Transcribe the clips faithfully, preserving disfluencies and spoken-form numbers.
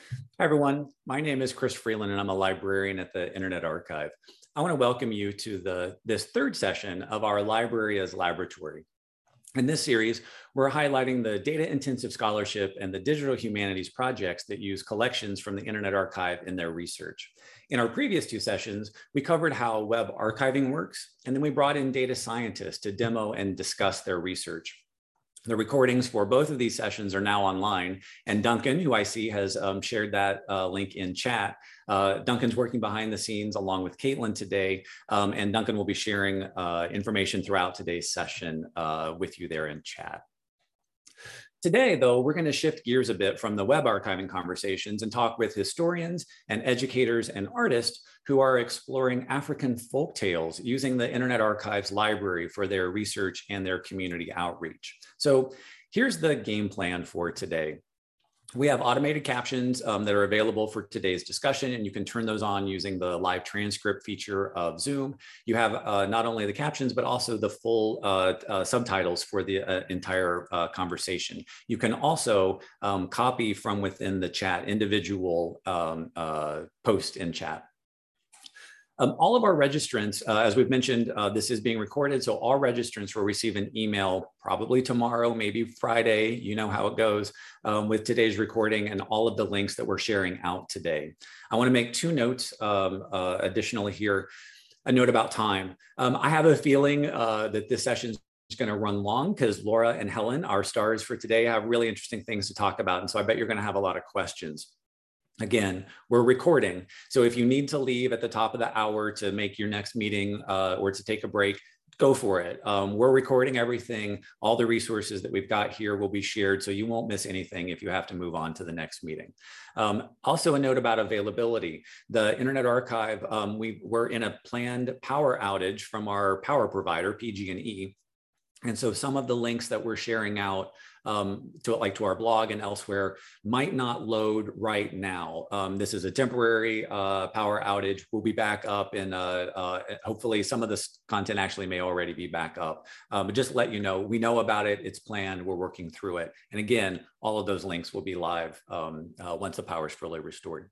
Hi, everyone. My name is Chris Freeland, and I'm a librarian at the Internet Archive. I want to welcome you to the, this third session of our Library as Laboratory. In this series, we're highlighting the data-intensive scholarship and the digital humanities projects that use collections from the Internet Archive in their research. In our previous two sessions, we covered how web archiving works, and then we brought in data scientists to demo and discuss their research. The recordings for both of these sessions are now online, and Duncan, who I see has um, shared that uh, link in chat. Uh, Duncan's working behind the scenes along with Caitlin today, um, and Duncan will be sharing uh, information throughout today's session uh, with you there in chat. Today, though, we're going to shift gears a bit from the web archiving conversations and talk with historians and educators and artists who are exploring African folk tales using the Internet Archive's library for their research and their community outreach. So here's the game plan for today. We have automated captions um, that are available for today's discussion, and you can turn those on using the live transcript feature of Zoom. You have uh, not only the captions, but also the full uh, uh, subtitles for the uh, entire uh, conversation. You can also um, copy from within the chat individual um, uh, posts in chat. Um, all of our registrants, uh, as we've mentioned, uh, this is being recorded, so all registrants will receive an email probably tomorrow, maybe Friday, you know how it goes, um, with today's recording and all of the links that we're sharing out today. I want to make two notes um, uh, additionally here. A note about time. Um, I have a feeling uh, that this session is going to run long because Laura and Helen, our stars for today, have really interesting things to talk about, and so I bet you're going to have a lot of questions. Again, we're recording. So if you need to leave at the top of the hour to make your next meeting uh, or to take a break, go for it. Um, we're recording everything. All the resources that we've got here will be shared, so you won't miss anything if you have to move on to the next meeting. Um, also a note about availability. The Internet Archive, um, we were in a planned power outage from our power provider, P G and E. And so some of the links that we're sharing out um, to like to our blog and elsewhere might not load right now. Um, this is a temporary uh, power outage. We'll be back up, and uh, uh, hopefully some of this content actually may already be back up. Um, but just let you know, we know about it, it's planned, we're working through it. And again, all of those links will be live um, uh, once the power is fully restored.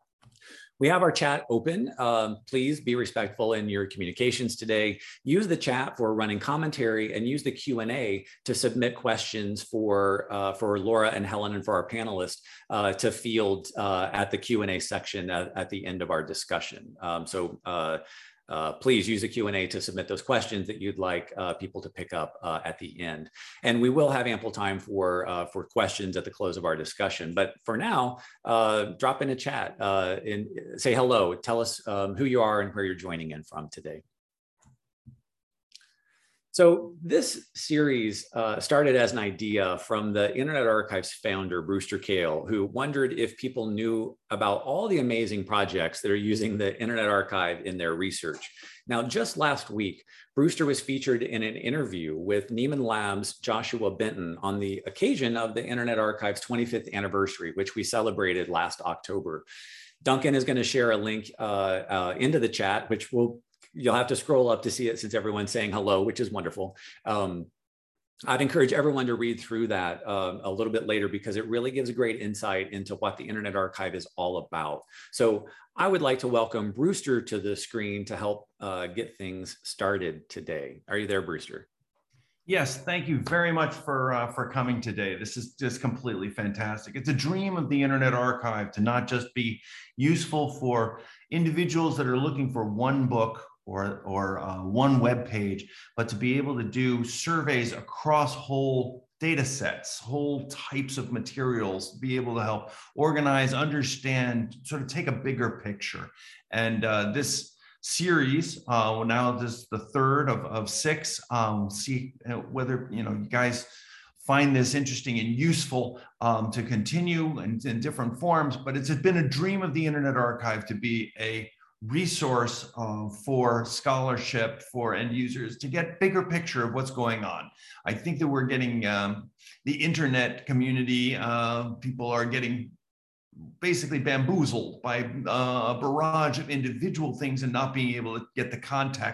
We have our chat open. Um, please be respectful in your communications today. Use the chat for running commentary and use the Q and A to submit questions for, uh, for Laura and Helen and for our panelists uh, to field uh, at the Q and A section at, at the end of our discussion. Um, so uh, Uh, please use the Q and A to submit those questions that you'd like uh, people to pick up uh, at the end. And we will have ample time for, uh, for questions at the close of our discussion. But for now, uh, drop in a chat uh, and say hello. Tell us um, who you are and where you're joining in from today. So this series uh, started as an idea from the Internet Archive's founder, Brewster Kahle, who wondered if people knew about all the amazing projects that are using the Internet Archive in their research. Now, just last week, Brewster was featured in an interview with Nieman Labs' Joshua Benton on the occasion of the Internet Archive's twenty-fifth anniversary, which we celebrated last October. Duncan is going to share a link uh, uh, into the chat, which will you'll have to scroll up to see it since everyone's saying hello, which is wonderful. Um, I'd encourage everyone to read through that um, a little bit later because it really gives a great insight into what the Internet Archive is all about. So I would like to welcome Brewster to the screen to help uh, get things started today. Are you there, Brewster? Yes, thank you very much for, uh, for coming today. This is just completely fantastic. It's a dream of the Internet Archive to not just be useful for individuals that are looking for one book or, or uh, one web page, but to be able to do surveys across whole data sets, whole types of materials, be able to help organize, understand, sort of take a bigger picture. And uh, this series, uh, now this is the third of, of six, um, see whether you know you guys find this interesting and useful um, to continue in, in different forms, but it's been a dream of the Internet Archive to be a resource uh, for scholarship, for end users to get bigger picture of what's going on. I think that we're getting um, the internet community, uh, people are getting basically bamboozled by uh, a barrage of individual things and not being able to get the context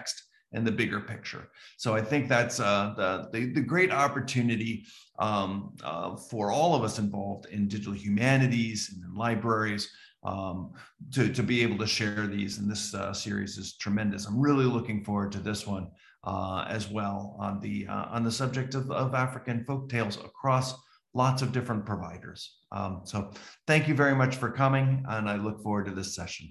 and the bigger picture. So I think that's uh, the, the, the great opportunity um, uh, for all of us involved in digital humanities and in libraries um, to, to be able to share these. And this uh, series is tremendous. I'm really looking forward to this one uh, as well on the, uh, on the subject of, of African folktales across lots of different providers. Um, so thank you very much for coming, and I look forward to this session.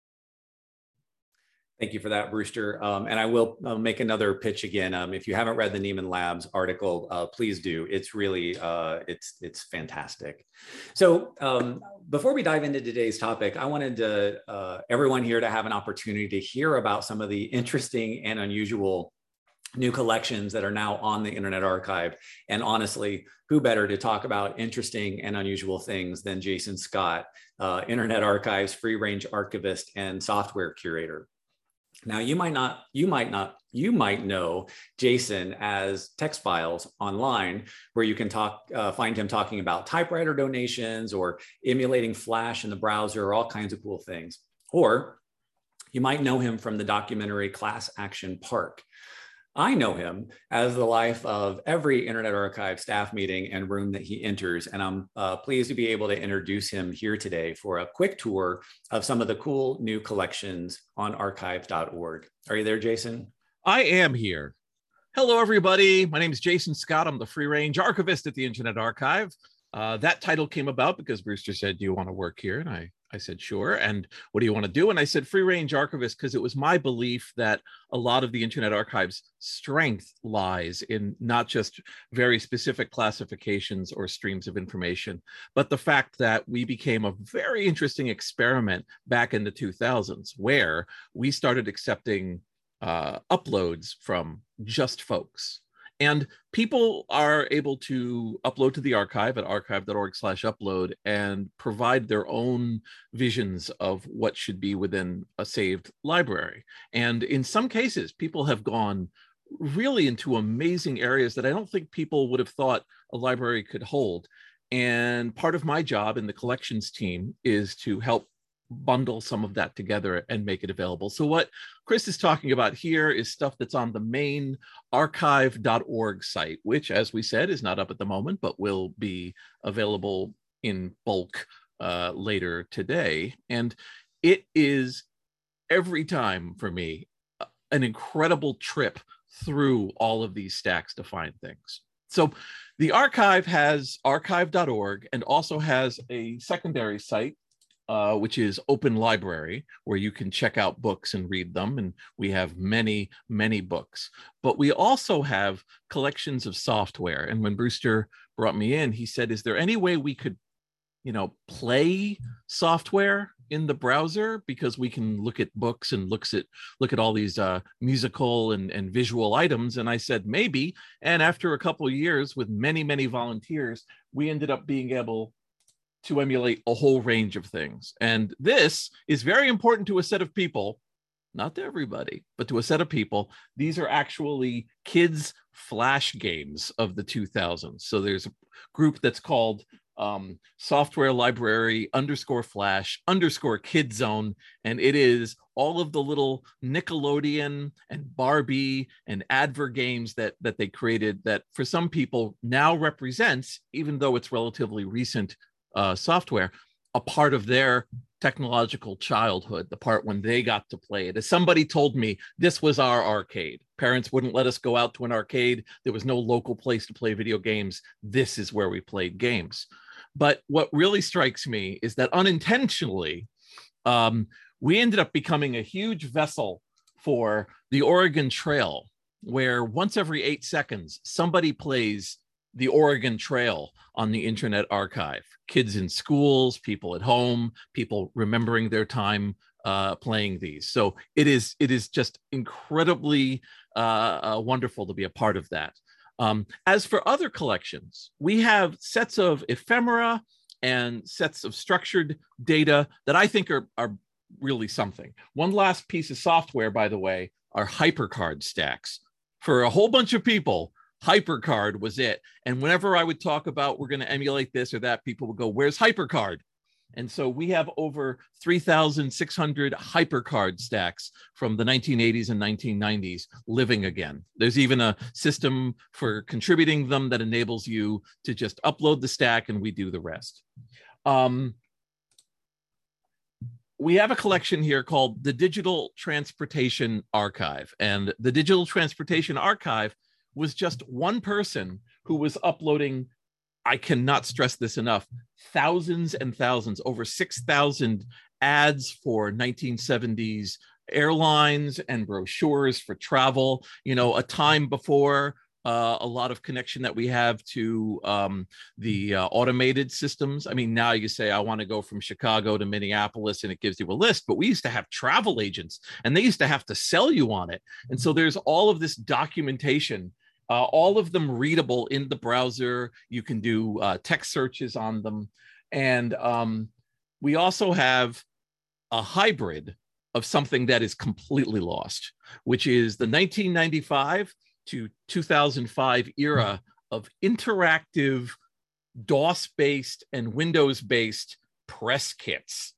Thank you for that, Brewster. Um, and I will uh, make another pitch again. Um, if you haven't read the Nieman Labs article, uh, please do. It's really, uh, it's, it's fantastic. So um, before we dive into today's topic, I wanted to, uh, everyone here to have an opportunity to hear about some of the interesting and unusual new collections that are now on the Internet Archive. And honestly, who better to talk about interesting and unusual things than Jason Scott, uh, Internet Archive's free-range archivist and software curator. Now, you might not, you might not, you might know Jason as Text Files Online, where you can talk, uh, find him talking about typewriter donations or emulating Flash in the browser, or all kinds of cool things. Or you might know him from the documentary Class Action Park. I know him as the life of every Internet Archive staff meeting and room that he enters, and I'm uh, pleased to be able to introduce him here today for a quick tour of some of the cool new collections on archive dot org. Are you there, Jason? I am here. Hello, everybody. My name is Jason Scott. I'm the free-range archivist at the Internet Archive. Uh, that title came about because Brewster said, do you want to work here? And I I said, sure. And what do you want to do? And I said, free range archivist, because it was my belief that a lot of the Internet Archive's strength lies in not just very specific classifications or streams of information, but the fact that we became a very interesting experiment back in the two thousands, where we started accepting uh, uploads from just folks. And people are able to upload to the archive at archive dot org slash upload and provide their own visions of what should be within a saved library. And in some cases, people have gone really into amazing areas that I don't think people would have thought a library could hold. And part of my job in the collections team is to help bundle some of that together and make it available. So what Chris is talking about here is stuff that's on the main archive dot org site, which, as we said, is not up at the moment, but will be available in bulk uh, later today. And it is, every time for me, an incredible trip through all of these stacks to find things. So the archive has archive dot org and also has a secondary site, Uh, which is Open Library, where you can check out books and read them. And we have many, many books. But we also have collections of software. And when Brewster brought me in, he said, is there any way we could, you know, play software in the browser? Because we can look at books and looks at look at all these uh, musical and, and visual items. And I said, maybe. And after a couple of years with many, many volunteers, we ended up being able to emulate a whole range of things. And this is very important to a set of people, not to everybody, but to a set of people. These are actually kids' Flash games of the two thousands. So there's a group that's called um, Software Library underscore Flash underscore Kid Zone. And it is all of the little Nickelodeon and Barbie and Adver games that, that they created that for some people now represents, even though it's relatively recent Uh, software, a part of their technological childhood, the part when they got to play it. As somebody told me, this was our arcade. Parents wouldn't let us go out to an arcade. There was no local place to play video games. This is where we played games. But what really strikes me is that unintentionally, um, we ended up becoming a huge vessel for the Oregon Trail, where once every eight seconds, somebody plays the Oregon Trail on the Internet Archive. Kids in schools, people at home, people remembering their time uh, playing these. So it is, it is just incredibly uh, uh, wonderful to be a part of that. Um, as for other collections, we have sets of ephemera and sets of structured data that I think are, are really something. One last piece of software, by the way, are HyperCard stacks. For a whole bunch of people, HyperCard was it. And whenever I would talk about we're going to emulate this or that, people would go, where's HyperCard? And so we have over three thousand six hundred HyperCard stacks from the nineteen eighties and nineteen nineties living again. There's even a system for contributing them that enables you to just upload the stack and we do the rest. Um, we have a collection here called the Digital Transportation Archive. And the Digital Transportation Archive was just one person who was uploading, I cannot stress this enough, thousands and thousands, over six thousand ads for nineteen seventies airlines and brochures for travel, you know, a time before uh, a lot of connection that we have to um, the uh, automated systems. I mean, now you say, I want to go from Chicago to Minneapolis, and it gives you a list, but we used to have travel agents, and they used to have to sell you on it. And so there's all of this documentation, uh, all of them readable in the browser. You can do uh, text searches on them. And um, we also have a hybrid of something that is completely lost, which is the nineteen ninety-five to two thousand five era of interactive DOS-based and Windows-based press kits.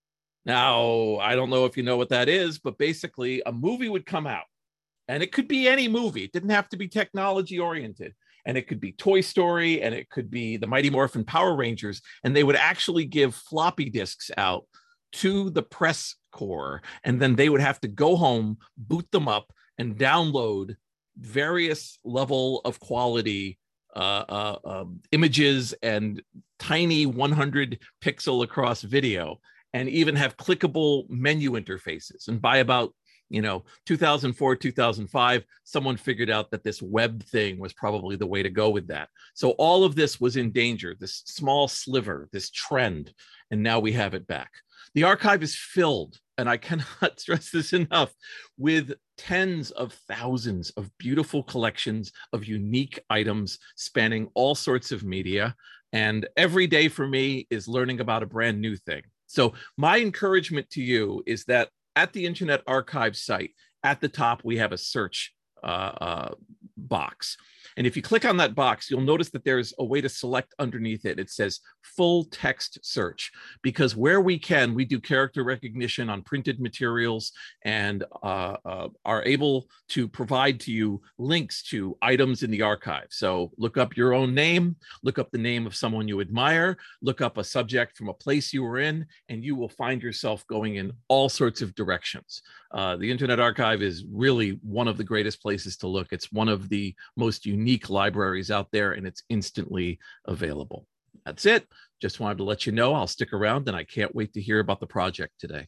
Now, I don't know if you know what that is, but basically a movie would come out, and it could be any movie. It didn't have to be technology-oriented. And it could be Toy Story, and it could be the Mighty Morphin Power Rangers, and they would actually give floppy disks out to the press corps, and then they would have to go home, boot them up, and download various level of quality uh, uh, um, images and tiny one hundred pixel across video, and even have clickable menu interfaces. And by about you know, two thousand four, two thousand five, someone figured out that this web thing was probably the way to go with that. So all of this was in danger, this small sliver, this trend, and now we have it back. The archive is filled, and I cannot stress this enough, with tens of thousands of beautiful collections of unique items spanning all sorts of media. And every day for me is learning about a brand new thing. So my encouragement to you is that at the Internet Archive site, at the top, we have a search uh, uh, box. And if you click on that box, you'll notice that there's a way to select underneath it. It says full text search, because where we can, we do character recognition on printed materials and uh, uh, are able to provide to you links to items in the archive. So look up your own name, look up the name of someone you admire, look up a subject from a place you were in, and you will find yourself going in all sorts of directions. Uh, the Internet Archive is really one of the greatest places to look. It's one of the most unique libraries out there, and it's instantly available. That's it. Just wanted to let you know I'll stick around, and I can't wait to hear about the project today.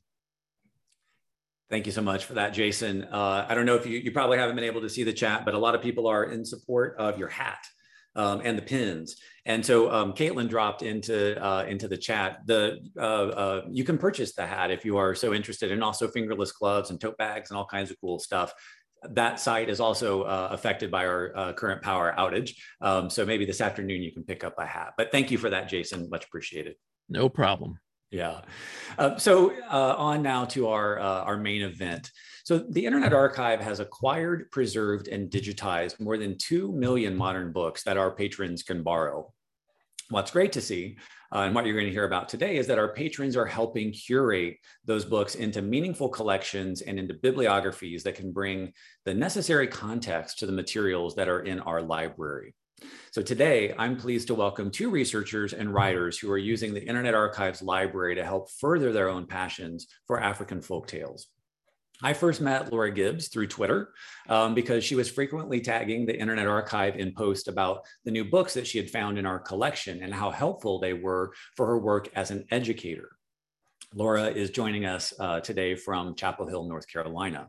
Thank you so much for that, Jason. Uh, I don't know if you, you probably haven't been able to see the chat, but a lot of people are in support of your hat um, and the pins. And so um, Caitlin dropped into uh, into the chat. The uh, uh, you can purchase the hat if you are so interested, and also fingerless gloves and tote bags and all kinds of cool stuff. That site is also uh, affected by our uh, current power outage. Um, so maybe this afternoon you can pick up a hat. But thank you for that, Jason. Much appreciated. No problem. Yeah. Uh, so uh, on now to our, uh, our main event. So the Internet Archive has acquired, preserved, and digitized more than two million modern books that our patrons can borrow. What's great to see, uh, and what you're going to hear about today, is that our patrons are helping curate those books into meaningful collections and into bibliographies that can bring the necessary context to the materials that are in our library. So today, I'm pleased to welcome two researchers and writers who are using the Internet Archive's library to help further their own passions for African folktales. I first met Laura Gibbs through Twitter um, because she was frequently tagging the Internet Archive in posts about the new books that she had found in our collection and how helpful they were for her work as an educator. Laura is joining us uh, today from Chapel Hill, North Carolina.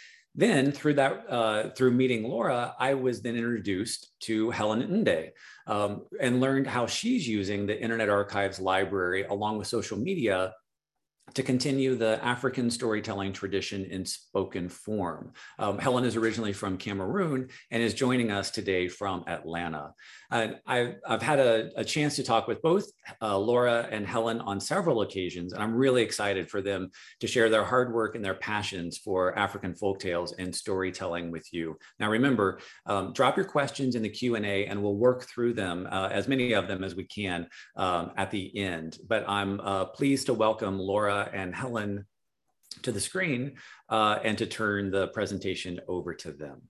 Then through that, uh, through meeting Laura, I was then introduced to Helen Nde um, and learned how she's using the Internet Archive's library along with social media to continue the African storytelling tradition in spoken form. Um, Helen is originally from Cameroon and is joining us today from Atlanta. Uh, I've, I've had a, a chance to talk with both uh, Laura and Helen on several occasions, and I'm really excited for them to share their hard work and their passions for African folktales and storytelling with you. Now remember, um, drop your questions in the Q and A and we'll work through them, uh, as many of them as we can um, at the end. But I'm uh, pleased to welcome Laura and Helen to the screen uh, and to turn the presentation over to them.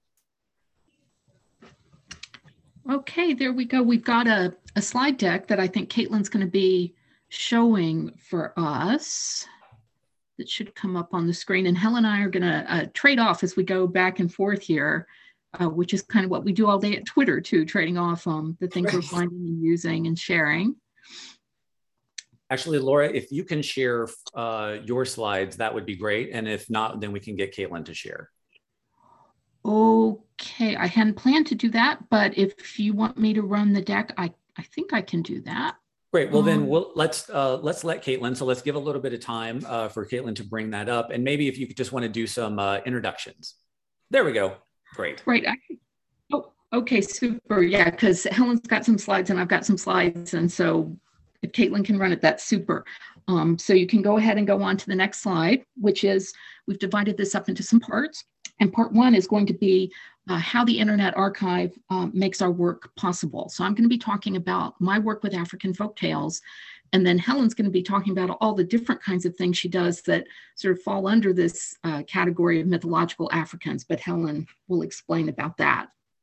Okay, there we go. We've got a, a slide deck that I think Caitlin's going to be showing for us. That should come up on the screen. And Helen and I are going to uh, trade off as we go back and forth here, uh, which is kind of what we do all day at Twitter too, trading off um, the things we're finding and using and sharing. Actually, Laura, if you can share uh, your slides, that would be great. And if not, then we can get Caitlin to share. Okay, I hadn't planned to do that, but if you want me to run the deck, I, I think I can do that. Great. Well, um, then we'll, let's uh, let's let Caitlin. So let's give a little bit of time uh, for Caitlin to bring that up. And maybe if you could just want to do some uh, introductions. There we go. Great. Right. I, oh, okay, super. Yeah, because Helen's got some slides and I've got some slides. And so if Caitlin can run it, that's super. Um, so you can go ahead and go on to the next slide, which is, we've divided this up into some parts. And part one is going to be uh, how the Internet Archive uh, makes our work possible. So I'm going to be talking about my work with African folktales. And then Helen's going to be talking about all the different kinds of things she does that sort of fall under this uh, category of mythological Africans. But Helen will explain about that.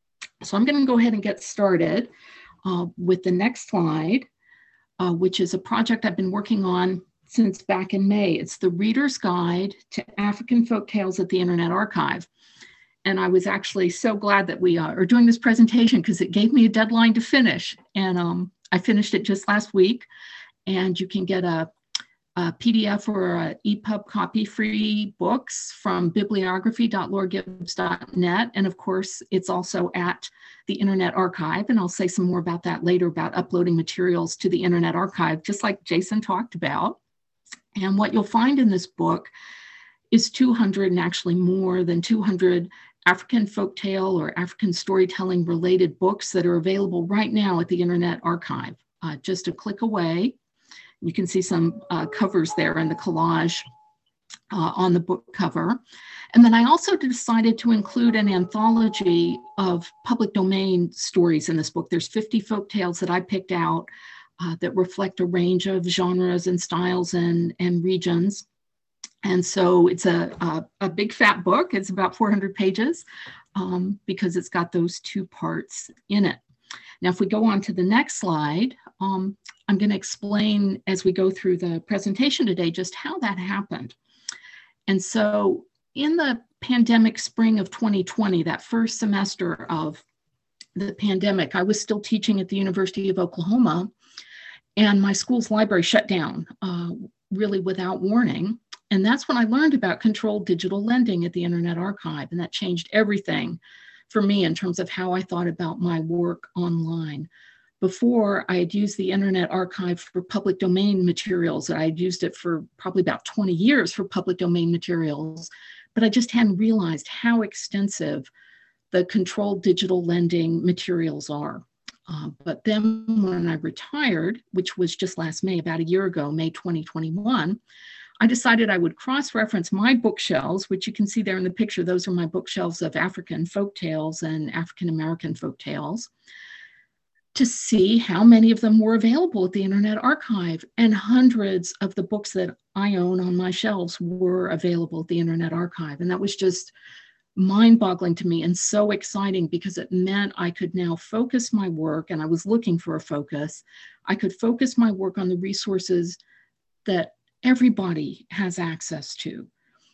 So I'm going to go ahead and get started uh, with the next slide. Uh, which is a project I've been working on since back in May. It's the Reader's Guide to African Folktales at the Internet Archive. And I was actually so glad that we uh, are doing this presentation because it gave me a deadline to finish. And um, I finished it just last week. And you can get a, a P D F or an E P U B copy free books from bibliography dot laura gibbs dot net. And of course, it's also at the Internet Archive. And I'll say some more about that later about uploading materials to the Internet Archive, just like Jason talked about. And what you'll find in this book is two hundred, and actually more than two hundred African folktale or African storytelling related books that are available right now at the Internet Archive. Uh, just a click away. You can see some uh, covers there in the collage uh, on the book cover. And then I also decided to include an anthology of public domain stories in this book. There's fifty folktales that I picked out uh, that reflect a range of genres and styles and, and regions. And so it's a, a, a big fat book. It's about four hundred pages um, because it's got those two parts in it. Now, if we go on to the next slide, um, I'm going to explain as we go through the presentation today just how that happened. And so in the pandemic spring of twenty twenty, that first semester of the pandemic, I was still teaching at the University of Oklahoma, and my school's library shut down uh, really without warning. And that's when I learned about controlled digital lending at the Internet Archive, and that changed everything for me in terms of how I thought about my work online. Before, I had used the Internet Archive for public domain materials. I had used it for probably about twenty years for public domain materials, but I just hadn't realized how extensive the controlled digital lending materials are. Uh, but then when I retired, which was just last May, about a year ago, May twenty twenty-one, I decided I would cross-reference my bookshelves, which you can see there in the picture. Those are my bookshelves of African folktales and African-American folktales, to see how many of them were available at the Internet Archive. And hundreds of the books that I own on my shelves were available at the Internet Archive. And that was just mind-boggling to me and so exciting because it meant I could now focus my work, and I was looking for a focus. I could focus my work on the resources that everybody has access to.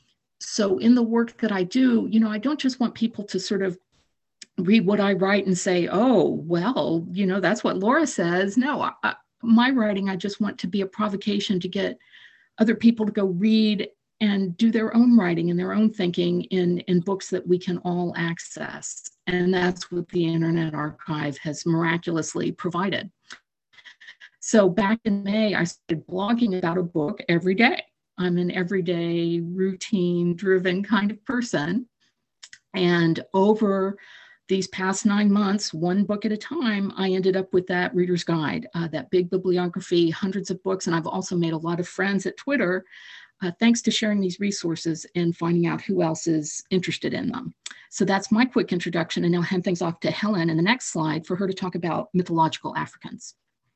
So in the work that I do, you know, I don't just want people to sort of read what I write and say, oh, well, you know, that's what Laura says. No, I, my writing, I just want to be a provocation to get other people to go read and do their own writing and their own thinking in, in books that we can all access. And that's what the Internet Archive has miraculously provided. So back in May, I started blogging about a book every day. I'm an everyday, routine-driven kind of person. And over these past nine months, one book at a time, I ended up with that reader's guide, uh, that big bibliography, hundreds of books. And I've also made a lot of friends at Twitter, uh, thanks to sharing these resources and finding out who else is interested in them. So that's my quick introduction. And now I'll hand things off to Helen in the next slide for her to talk about mythological Africans.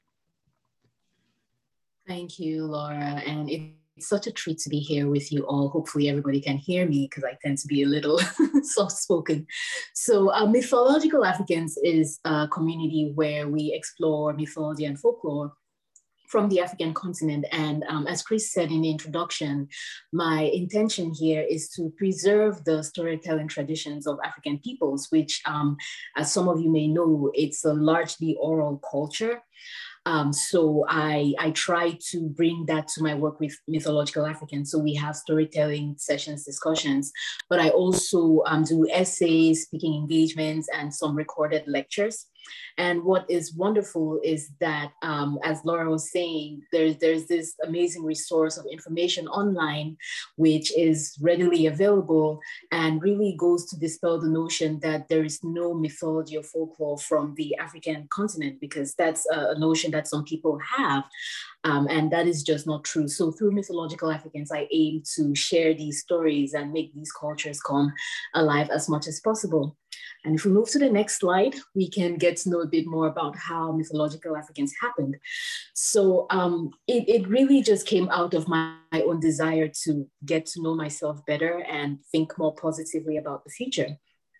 Thank you, Laura. And it It's such a treat to be here with you all. Hopefully everybody can hear me because I tend to be a little soft-spoken. So uh, Mythological Africans is a community where we explore mythology and folklore from the African continent. And um, as Chris said in the introduction, my intention here is to preserve the storytelling traditions of African peoples, which um, as some of you may know, it's a largely oral culture. Um, so I, I try to bring that to my work with Mythological Africans. So we have storytelling sessions, discussions, but I also um, do essays, speaking engagements, and some recorded lectures. And what is wonderful is that, um, as Laura was saying, there's, there's this amazing resource of information online, which is readily available and really goes to dispel the notion that there is no mythology or folklore from the African continent, because that's a notion that some people have. Um, and that is just not true. So through Mythological Africans, I aim to share these stories and make these cultures come alive as much as possible. And if we move to the next slide, we can get to know a bit more about how Mythological Africans happened. So um, it, it really just came out of my, my own desire to get to know myself better and think more positively about the future.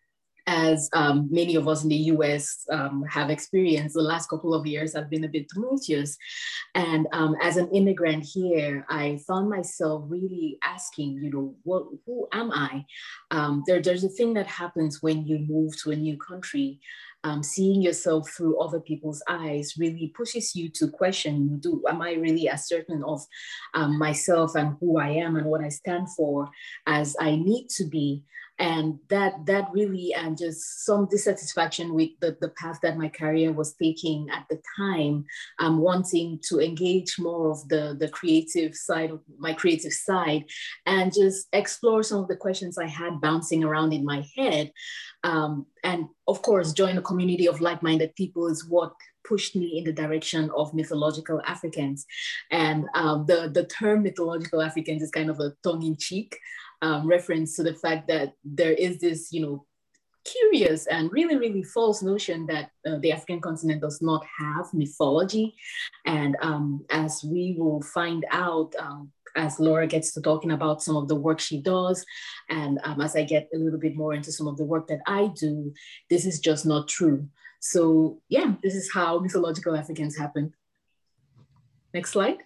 As um, many of us in the U S um, have experienced, the last couple of years have been a bit tumultuous. And um, as an immigrant here, I found myself really asking, you know, what, who am I? Um, there, there's a thing that happens when you move to a new country. Um, seeing yourself through other people's eyes really pushes you to question, do, am I really as certain of um, myself and who I am and what I stand for as I need to be? And that that really, and just some dissatisfaction with the, the path that my career was taking at the time, um, wanting to engage more of the, the creative side of my creative side and just explore some of the questions I had bouncing around in my head. Um, and of course, join a community of like-minded people is what pushed me in the direction of Mythological Africans. And um, the, the term Mythological Africans is kind of a tongue-in-cheek Um, reference to the fact that there is this, you know, curious and really, really false notion that uh, the African continent does not have mythology. And um, as we will find out, um, as Laura gets to talking about some of the work she does, and um, as I get a little bit more into some of the work that I do, this is just not true. So yeah, this is how Mythological Africans happened. Next slide.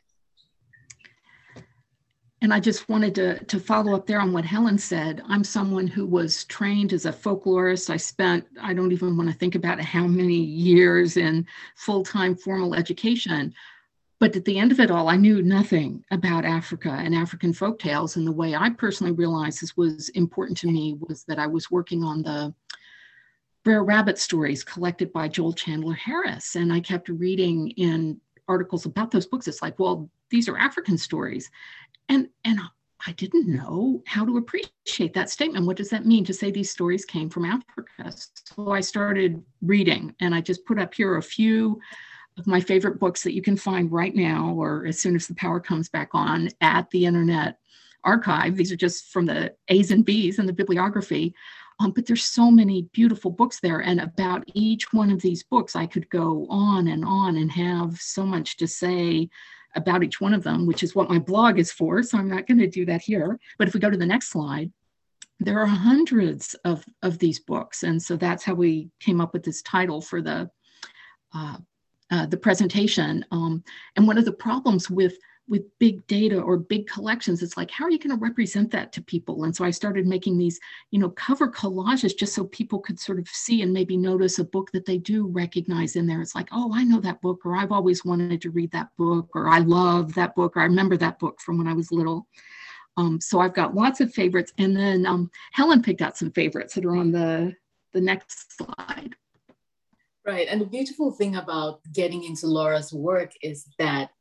And I just wanted to, to follow up there on what Helen said. I'm someone who was trained as a folklorist. I spent, I don't even want to think about how many years in full-time formal education. But at the end of it all, I knew nothing about Africa and African folktales. And the way I personally realized this was important to me was that I was working on the Brer Rabbit stories collected by Joel Chandler Harris. And I kept reading in articles about those books. It's like, well, these are African stories. And, and I didn't know how to appreciate that statement. What does that mean to say these stories came from Africa? So I started reading, and I just put up here a few of my favorite books that you can find right now, or as soon as the power comes back on, at the Internet Archive. These are just from the A's and B's and the bibliography. Um, but there's so many beautiful books there. And about each one of these books, I could go on and on and have so much to say about each one of them, which is what my blog is for. So I'm not going to do that here. But if we go to the next slide, there are hundreds of, of these books. And so that's how we came up with this title for the, uh, uh, the presentation. Um, and one of the problems with with big data or big collections, it's like, how are you going to represent that to people? And so I started making these, you know, cover collages just so people could sort of see and maybe notice a book that they do recognize in there. It's like, oh, I know that book, or I've always wanted to read that book, or I love that book, or I remember that book from when I was little. Um, so I've got lots of favorites. And then um, Helen picked out some favorites that are on the, the next slide. Right. And the beautiful thing about getting into Laura's work is that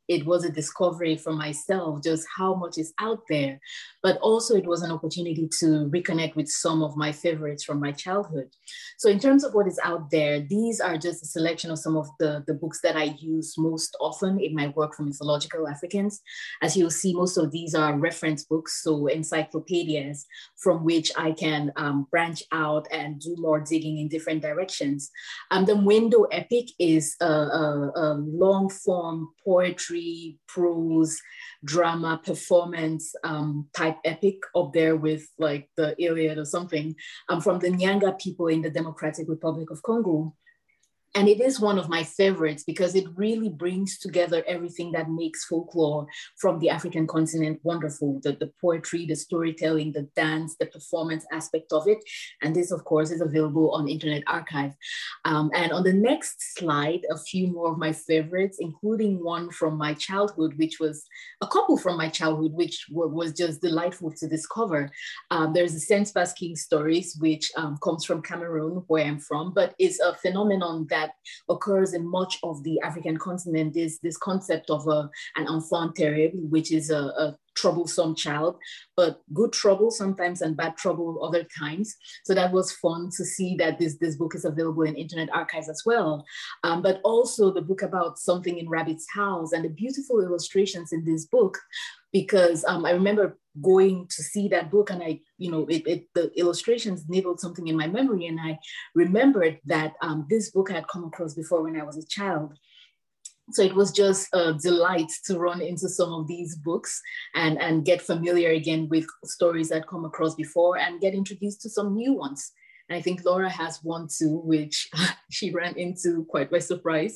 it was a discovery for myself, just how much is out there. But also it was an opportunity to reconnect with some of my favorites from my childhood. So in terms of what is out there, these are just a selection of some of the, the books that I use most often in my work for mythological Africans. As you'll see, most of these are reference books, so encyclopedias from which I can um, branch out and do more digging in different directions. Um, the Mwendo Epic is a, a, a long form poetry, prose, drama, performance um, type epic up there with like the Iliad or something um, from the Nyanga people in the Democratic Republic of Congo. And it is one of my favorites because it really brings together everything that makes folklore from the African continent wonderful. The, the poetry, the storytelling, the dance, the performance aspect of it. And this, of course, is available on Internet Archive. Um, and on the next slide, a few more of my favorites, including one from my childhood, which was a couple from my childhood, which were, was just delightful to discover. Um, there's the Senspas King stories, which um, comes from Cameroon, where I'm from, but is a phenomenon that that occurs in much of the African continent is this concept of a, an enfant terrible, which is a, a troublesome child, but good trouble sometimes and bad trouble other times. So that was fun to see that this, this book is available in Internet Archives as well. Um, but also the book about Something in Rabbit's House and the beautiful illustrations in this book, because um, I remember going to see that book and I, you know, it, it, the illustrations nibbled something in my memory. And I remembered that um, this book I had come across before when I was a child. So it was just a delight to run into some of these books and, and get familiar again with stories that come across before and get introduced to some new ones. And I think Laura has one too, which she ran into quite by surprise.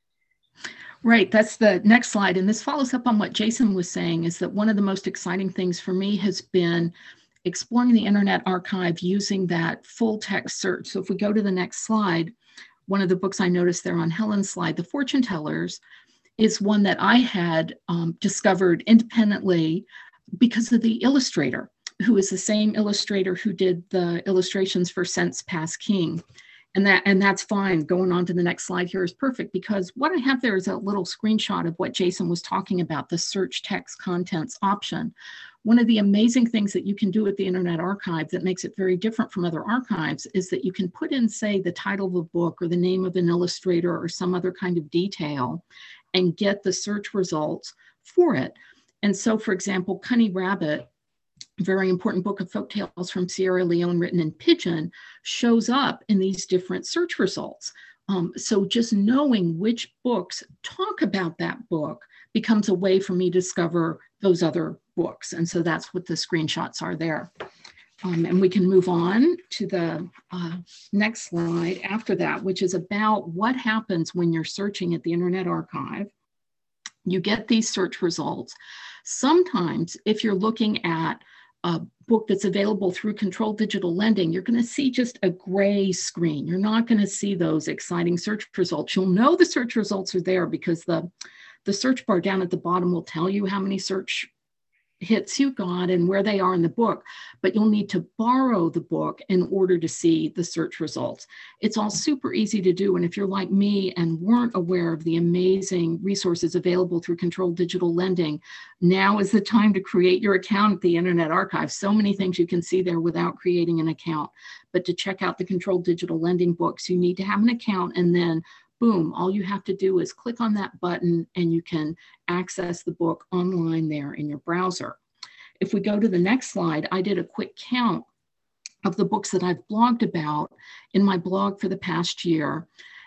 Right, that's the next slide. And this follows up on what Jason was saying, is that one of the most exciting things for me has been exploring the Internet Archive using that full text search. So if we go to the next slide, one of the books I noticed there on Helen's slide, The Fortune Tellers, is one that I had um, discovered independently because of the illustrator, who is the same illustrator who did the illustrations for Senspas King. And that and that's fine. Going on to the next slide here is perfect, because what I have there is a little screenshot of what Jason was talking about, the search text contents option. One of the amazing things that you can do with the Internet Archive that makes it very different from other archives is that you can put in, say, the title of a book or the name of an illustrator or some other kind of detail and get the search results for it. And so, for example, Cunny Rabbit, very important book of folktales from Sierra Leone written in Pidgin, shows up in these different search results. Um, so just knowing which books talk about that book becomes a way for me to discover those other books. And so that's what the screenshots are there. Um, and we can move on to the uh, next slide after that, which is about what happens when you're searching at the Internet Archive. You get these search results. Sometimes if you're looking at a book that's available through Controlled Digital Lending, you're going to see just a gray screen. You're not going to see those exciting search results. You'll know the search results are there because the, the search bar down at the bottom will tell you how many search hits you got and where they are in the book, but you'll need to borrow the book in order to see the search results. It's all super easy to do. And if you're like me and weren't aware of the amazing resources available through Controlled Digital Lending, now is the time to create your account at the Internet Archive. So many things you can see there without creating an account. But to check out the Controlled Digital Lending books, you need to have an account, and then boom, all you have to do is click on that button and you can access the book online there in your browser. If we go to the next slide, I did a quick count of the books that I've blogged about in my blog for the past year.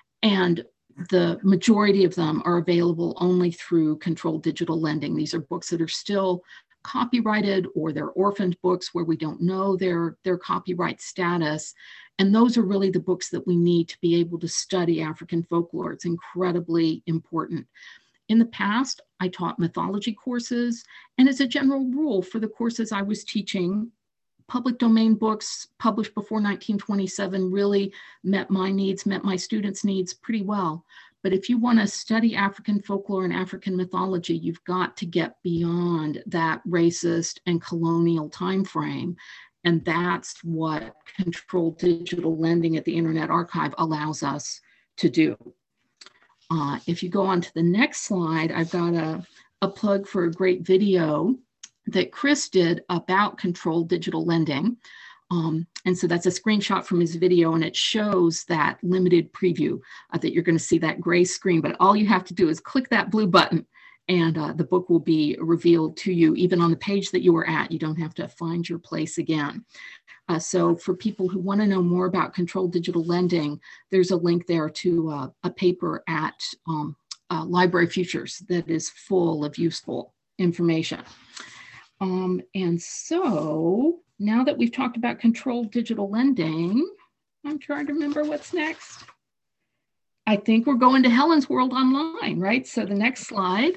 And the majority of them are available only through Controlled Digital Lending. These are books that are still copyrighted, or they're orphaned books where we don't know their, their copyright status. And those are really the books that we need to be able to study African folklore. It's incredibly important. In the past, I taught mythology courses, and as a general rule for the courses I was teaching, public domain books published before nineteen twenty-seven really met my needs, met my students' needs pretty well. But if you want to study African folklore and African mythology, you've got to get beyond that racist and colonial time frame. And that's what Controlled Digital Lending at the Internet Archive allows us to do. Uh, if you go on to the next slide, I've got a, a plug for a great video that Chris did about controlled digital lending. Um, and so that's a screenshot from his video, and it shows that limited preview uh, that you're going to see that gray screen. But all you have to do is click that blue button, and uh, the book will be revealed to you, even on the page that you were at. You don't have to find your place again. Uh, so for people who want to know more about controlled digital lending, there's a link there to uh, a paper at um, uh, Library Futures that is full of useful information. Um, and so now that we've talked about controlled digital lending, I'm trying to remember what's next. I think we're going to Helen's World Online, right? So the next slide,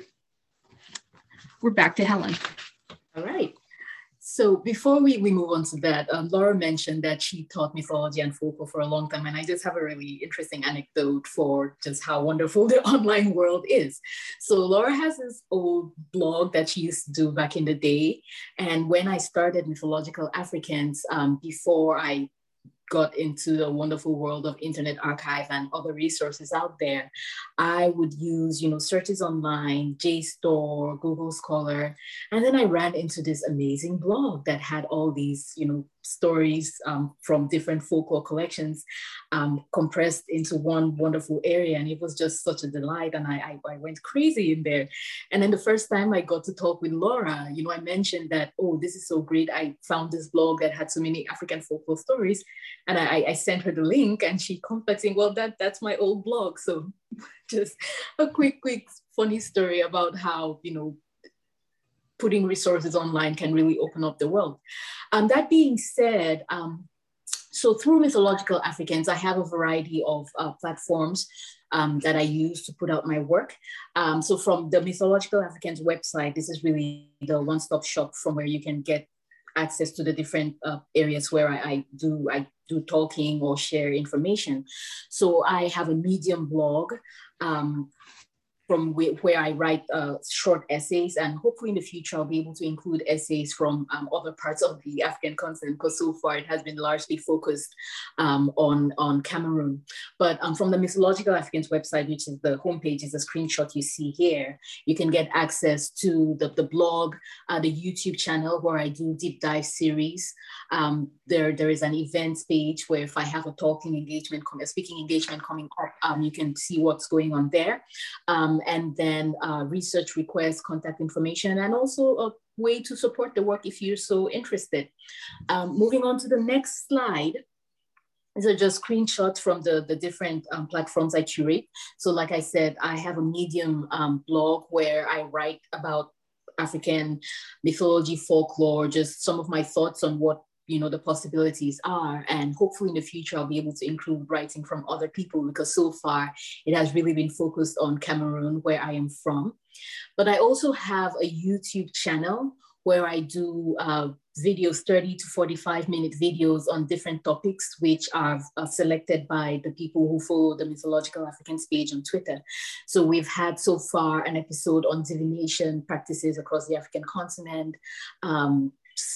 we're back to Helen. All right. So before we, we move on to that, um, Laura mentioned that she taught mythology and folklore for a long time. And I just have a really interesting anecdote for just how wonderful the online world is. So Laura has this old blog that she used to do back in the day. And when I started Mythological Africans, um, before I got into the wonderful world of Internet Archive and other resources out there, I would use, you know, searches online, JSTOR, Google Scholar, and then I ran into this amazing blog that had all these, you know, stories um, from different folklore collections um, compressed into one wonderful area. And it was just such a delight. And I, I, I went crazy in there. And then the first time I got to talk with Laura, you know, I mentioned that, oh, this is so great. I found this blog that had so many African folklore stories. And I, I sent her the link, and she comes saying, well, that, that's my old blog. So just a quick, quick funny story about how, you know, putting resources online can really open up the world. Um, that being said, um, so through Mythological Africans, I have a variety of uh, platforms um, that I use to put out my work. Um, so from the Mythological Africans website, this is really the one-stop shop from where you can get access to the different uh, areas where I, I do I do talking or share information. So I have a Medium blog um, from where I write uh, short essays, and hopefully in the future I'll be able to include essays from um, other parts of the African continent, because so far it has been largely focused um, on, on Cameroon. But um, from the Mythological Africans website, which is the homepage, is a screenshot you see here, you can get access to the, the blog, uh, the YouTube channel where I do deep dive series. Um, there, there is an events page where if I have a talking engagement, a speaking engagement coming up, um, you can see what's going on there. Um, and then uh, research requests, contact information, and also a way to support the work if you're so interested. Um, moving on to the next slide. These are just screenshots from the, the different um, platforms I curate. So like I said, I have a Medium um, blog where I write about African mythology, folklore, just some of my thoughts on what you know, the possibilities are. And hopefully in the future, I'll be able to include writing from other people, because so far it has really been focused on Cameroon, where I am from. But I also have a YouTube channel where I do uh, videos, thirty to forty-five minute videos on different topics, which are uh, selected by the people who follow the Mythological Africans page on Twitter. So we've had so far an episode on divination practices across the African continent, um,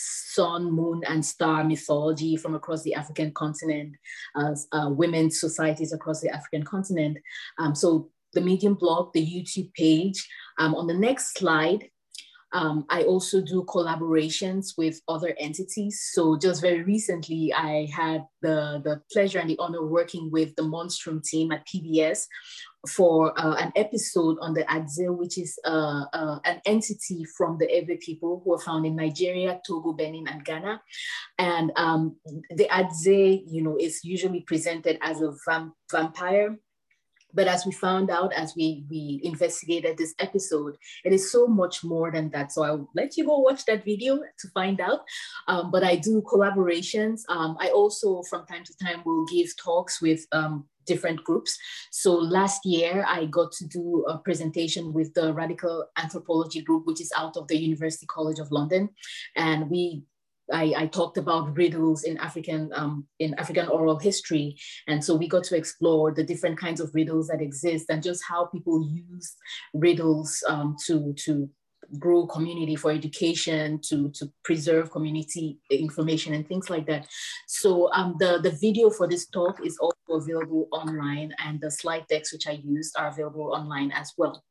sun, moon, and star mythology from across the African continent, uh, uh, women's societies across the African continent. Um, so the Medium blog, the YouTube page. Um, on the next slide, um, I also do collaborations with other entities. So just very recently, I had the, the pleasure and the honor of working with the Monstrum team at P B S for uh, an episode on the Adze, which is uh, uh, an entity from the Ewe people who are found in Nigeria, Togo, Benin, and Ghana. And um, the Adze, you know, is usually presented as a vamp vampire. But as we found out, as we, we investigated this episode, it is so much more than that. So I'll let you go watch that video to find out. Um, but I do collaborations. Um, I also, from time to time, will give talks with um, different groups. So last year, I got to do a presentation with the Radical Anthropology group, which is out of the University College of London. And we I, I talked about riddles in African um, in African oral history. And so we got to explore the different kinds of riddles that exist and just how people use riddles um, to, to grow community, for education, to, to preserve community information and things like that. So um, the, the video for this talk is also available online, and the slide decks which I used are available online as well.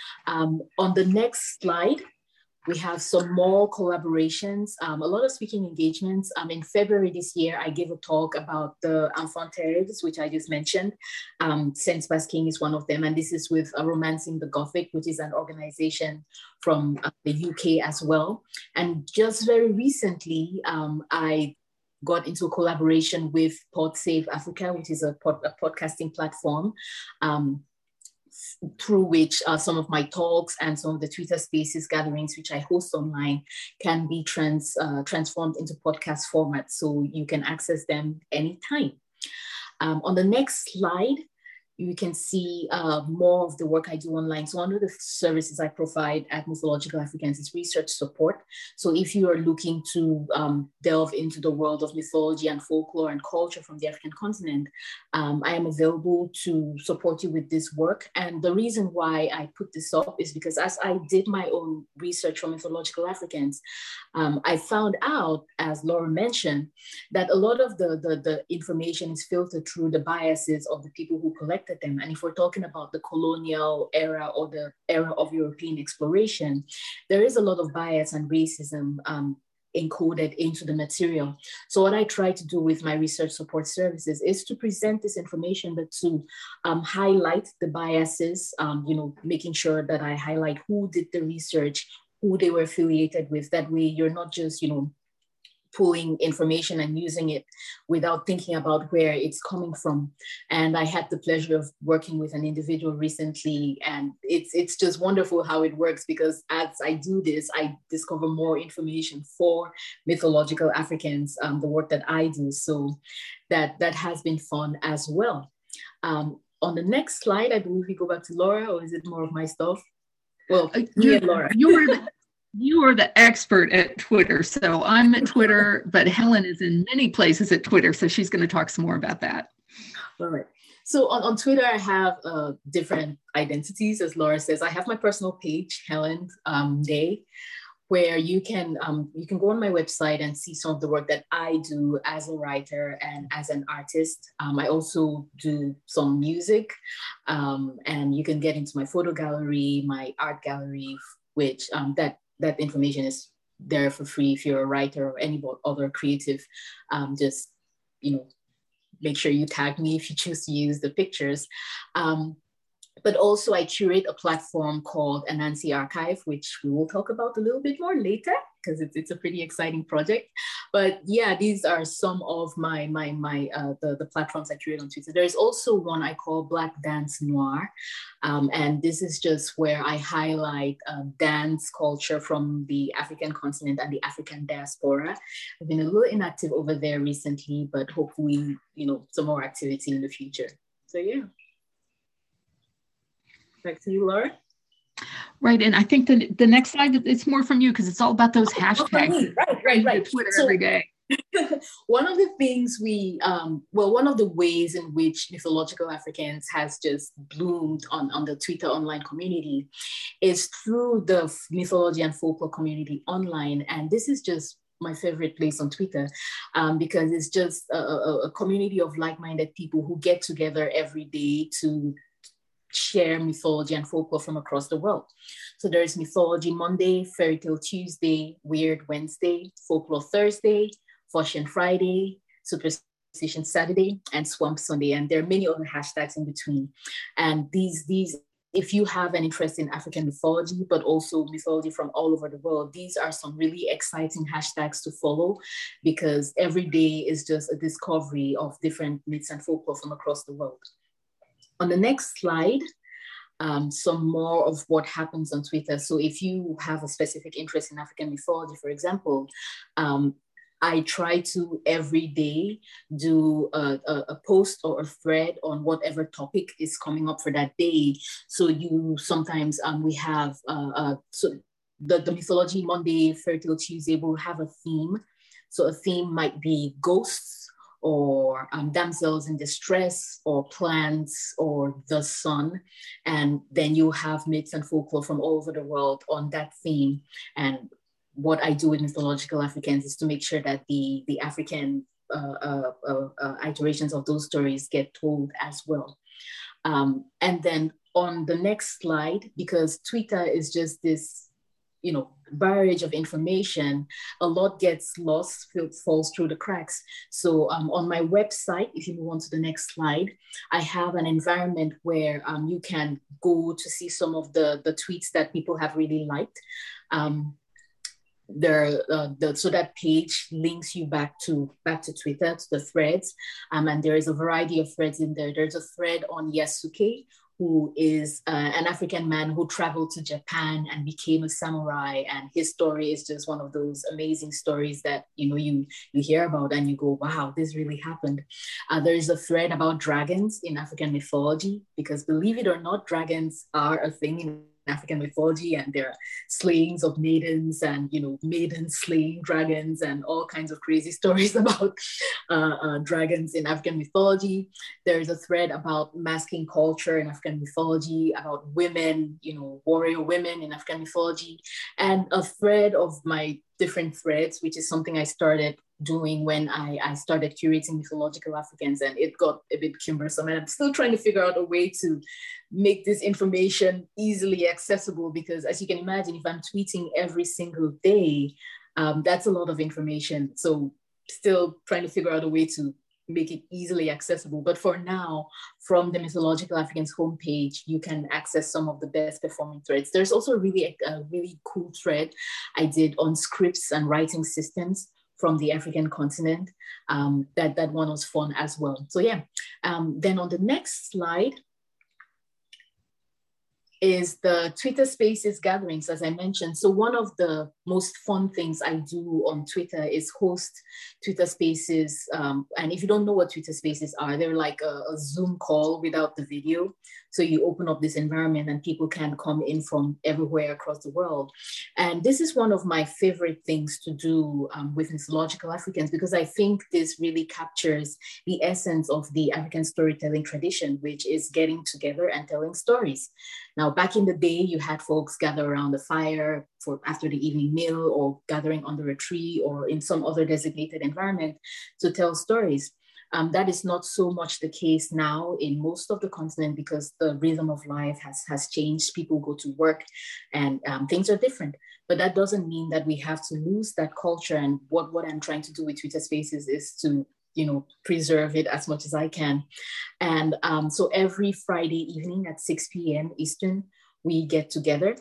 Um, on the next slide, we have some more collaborations, um, a lot of speaking engagements. Um, in February this year, I gave a talk about the enfants terribles, which I just mentioned. Um, Saint Basking is one of them, and this is with uh, Romancing the Gothic, which is an organization from uh, the U K as well. And just very recently, um, I got into a collaboration with PodSave Africa, which is a, pod, a podcasting platform. Um, through which uh, some of my talks and some of the Twitter Spaces gatherings, which I host online, can be trans, uh, transformed into podcast format, so you can access them anytime. Um, on the next slide, you can see uh, more of the work I do online. So one of the services I provide at Mythological Africans is research support. So if you are looking to um, delve into the world of mythology and folklore and culture from the African continent, um, I am available to support you with this work. And the reason why I put this up is because as I did my own research for Mythological Africans, um, I found out, as Laura mentioned, that a lot of the, the, the information is filtered through the biases of the people who collected them. And if we're talking about the colonial era or the era of European exploration, there is a lot of bias and racism um, encoded into the material. So what I try to do with my research support services is to present this information, but to um, highlight the biases, um, you know, making sure that I highlight who did the research, who they were affiliated with. That way you're not just, you know, pulling information and using it without thinking about where it's coming from. And I had the pleasure of working with an individual recently, and it's it's just wonderful how it works, because as I do this, I discover more information for Mythological Africans, um, the work that I do. So that, that has been fun as well. Um, on the next slide, I believe we go back to Laura, or is it more of my stuff? Well, uh, you, Laura. You were the- You are the expert at Twitter. So I'm at Twitter, but Helen is in many places at Twitter. So she's going to talk some more about that. All right. So on, on Twitter, I have uh, different identities, as Laura says. I have my personal page, Helen um, Day, where you can, um, you can go on my website and see some of the work that I do as a writer and as an artist. Um, I also do some music, um, and you can get into my photo gallery, my art gallery, which um, that that information is there for free if you're a writer or any other creative. Um, just, you know, make sure you tag me if you choose to use the pictures. Um, but also I curate a platform called Anansi Archive, which we will talk about a little bit more later, because it's, it's a pretty exciting project. But yeah, these are some of my, my, my uh, the, the platforms I curate on Twitter. There's also one I call Black Dance Noir. Um, and this is just where I highlight uh, dance culture from the African continent and the African diaspora. I've been a little inactive over there recently, but hopefully, you know, some more activity in the future. So yeah. Back to you, Laura. Right, and I think the the next slide, it's more from you, because it's all about those hashtags. Oh, right, right, right. Twitter so, every day. One of the things we, um, well, one of the ways in which Mythological Africans has just bloomed on, on the Twitter online community is through the mythology and folklore community online. And this is just my favorite place on Twitter, um, because it's just a, a, a community of like-minded people who get together every day to share mythology and folklore from across the world. So there's Mythology Monday, Fairy Tale Tuesday, Weird Wednesday, Folklore Thursday, Foshan Friday, Superstition Saturday, and Swamp Sunday. And there are many other hashtags in between. And these, these, if you have an interest in African mythology, but also mythology from all over the world, these are some really exciting hashtags to follow, because every day is just a discovery of different myths and folklore from across the world. On the next slide, um, some more of what happens on Twitter. So if you have a specific interest in African mythology, for example, um, I try to every day do a, a, a post or a thread on whatever topic is coming up for that day. So you sometimes um, we have, uh, uh, so the, the Mythology Monday, Fairy Tale Tuesday will have a theme. So a theme might be ghosts, or um, damsels in distress, or plants, or the sun. And then you have myths and folklore from all over the world on that theme. And what I do with Mythological Africans is to make sure that the, the African uh, uh, uh, uh, iterations of those stories get told as well. Um, and then on the next slide, because Twitter is just this, you know, barrage of information, a lot gets lost, falls through the cracks. So um, on my website, if you move on to the next slide, I have an environment where um, you can go to see some of the, the tweets that people have really liked. Um, there, uh, the, so that page links you back to back to Twitter, to the threads. Um, and there is a variety of threads in there. There's a thread on Yasuke, who is uh, an African man who traveled to Japan and became a samurai. And his story is just one of those amazing stories that, you know, you, you hear about and you go, wow, this really happened. Uh, there is a thread about dragons in African mythology, because believe it or not, dragons are a thing in African mythology, and there are slayings of maidens and, you know, maidens slaying dragons and all kinds of crazy stories about uh, uh, dragons in African mythology. There's a thread about masculine culture in African mythology, about women, you know, warrior women in African mythology, and a thread of my different threads, which is something I started doing when I, I started curating mythological Africans, and it got a bit cumbersome, and I'm still trying to figure out a way to make this information easily accessible, because as you can imagine, if I'm tweeting every single day, um, that's a lot of information. So still trying to figure out a way to make it easily accessible. But for now, from the Mythological Africans homepage, you can access some of the best performing threads. There's also a really, a really cool thread I did on scripts and writing systems from the African continent. Um, that, that one was fun as well. So yeah, um, then on the next slide is the Twitter Spaces gatherings, as I mentioned. So one of the most fun things I do on Twitter is host Twitter Spaces. Um, and if you don't know what Twitter Spaces are, they're like a, a Zoom call without the video. So you open up this environment and people can come in from everywhere across the world. And this is one of my favorite things to do um, with Mythological Africans, because I think this really captures the essence of the African storytelling tradition, which is getting together and telling stories. Now, back in the day, you had folks gather around the fire for after the evening meal, or gathering under a tree or in some other designated environment to tell stories. Um, that is not so much the case now in most of the continent, because the rhythm of life has, has changed. People go to work and um, things are different. But that doesn't mean that we have to lose that culture. And what, what I'm trying to do with Twitter Spaces is to, you know, preserve it as much as I can. And um, so every Friday evening at six p m Eastern, we get together.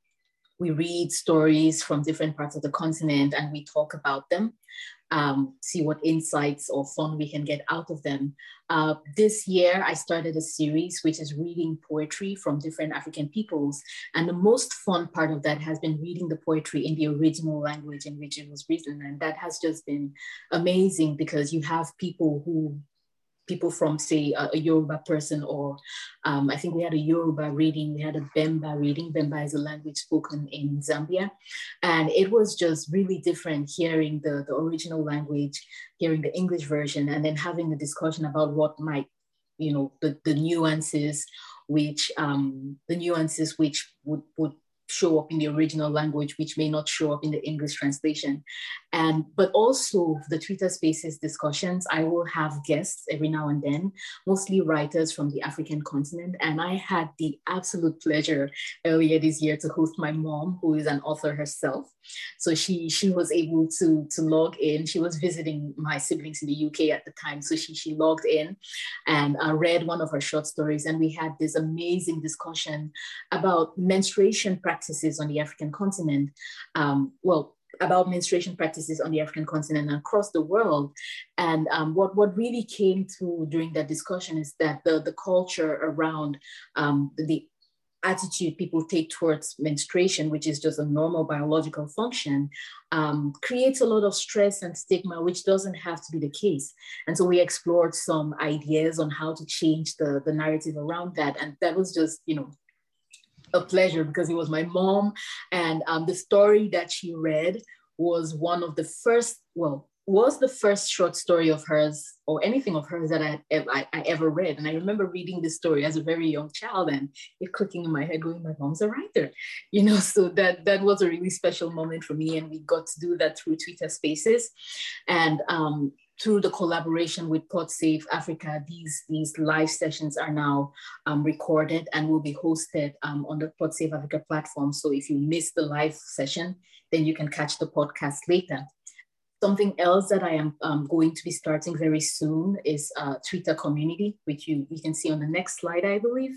We read stories from different parts of the continent and we talk about them, um, see what insights or fun we can get out of them. Uh, this year, I started a series which is reading poetry from different African peoples. And the most fun part of that has been reading the poetry in the original language in which it was written. And that has just been amazing, because you have people who people from, say, a, a Yoruba person, or um, I think we had a Yoruba reading, we had a Bemba reading. Bemba is a language spoken in Zambia. And it was just really different hearing the, the original language, hearing the English version, and then having a discussion about what might, you know, the, the nuances which, um, the nuances which would, would show up in the original language, which may not show up in the English translation. And, but also the Twitter Spaces discussions, I will have guests every now and then, mostly writers from the African continent. And I had the absolute pleasure earlier this year to host my mom, who is an author herself. So she, she was able to, to log in. She was visiting my siblings in the U K at the time. So she, she logged in and uh, read one of her short stories. And we had this amazing discussion about menstruation practices on the African continent. Um, well, about menstruation practices on the African continent and across the world. And um, what, what really came through during that discussion is that the, the culture around um, the, the attitude people take towards menstruation, which is just a normal biological function, um, creates a lot of stress and stigma, which doesn't have to be the case. And so we explored some ideas on how to change the, the narrative around that. And that was just, you know, a pleasure, because it was my mom, and um, the story that she read was one of the first, well, was the first short story of hers or anything of hers that I, I, I ever read. And I remember reading this story as a very young child and it clicking in my head going, my mom's a writer, you know, so that, that was a really special moment for me. And we got to do that through Twitter Spaces. And um, through the collaboration with PodSafe Africa, these, these live sessions are now um, recorded and will be hosted um, on the PodSafe Africa platform. So if you miss the live session, then you can catch the podcast later. Something else that I am um, going to be starting very soon is uh, Twitter community, which you, you can see on the next slide, I believe.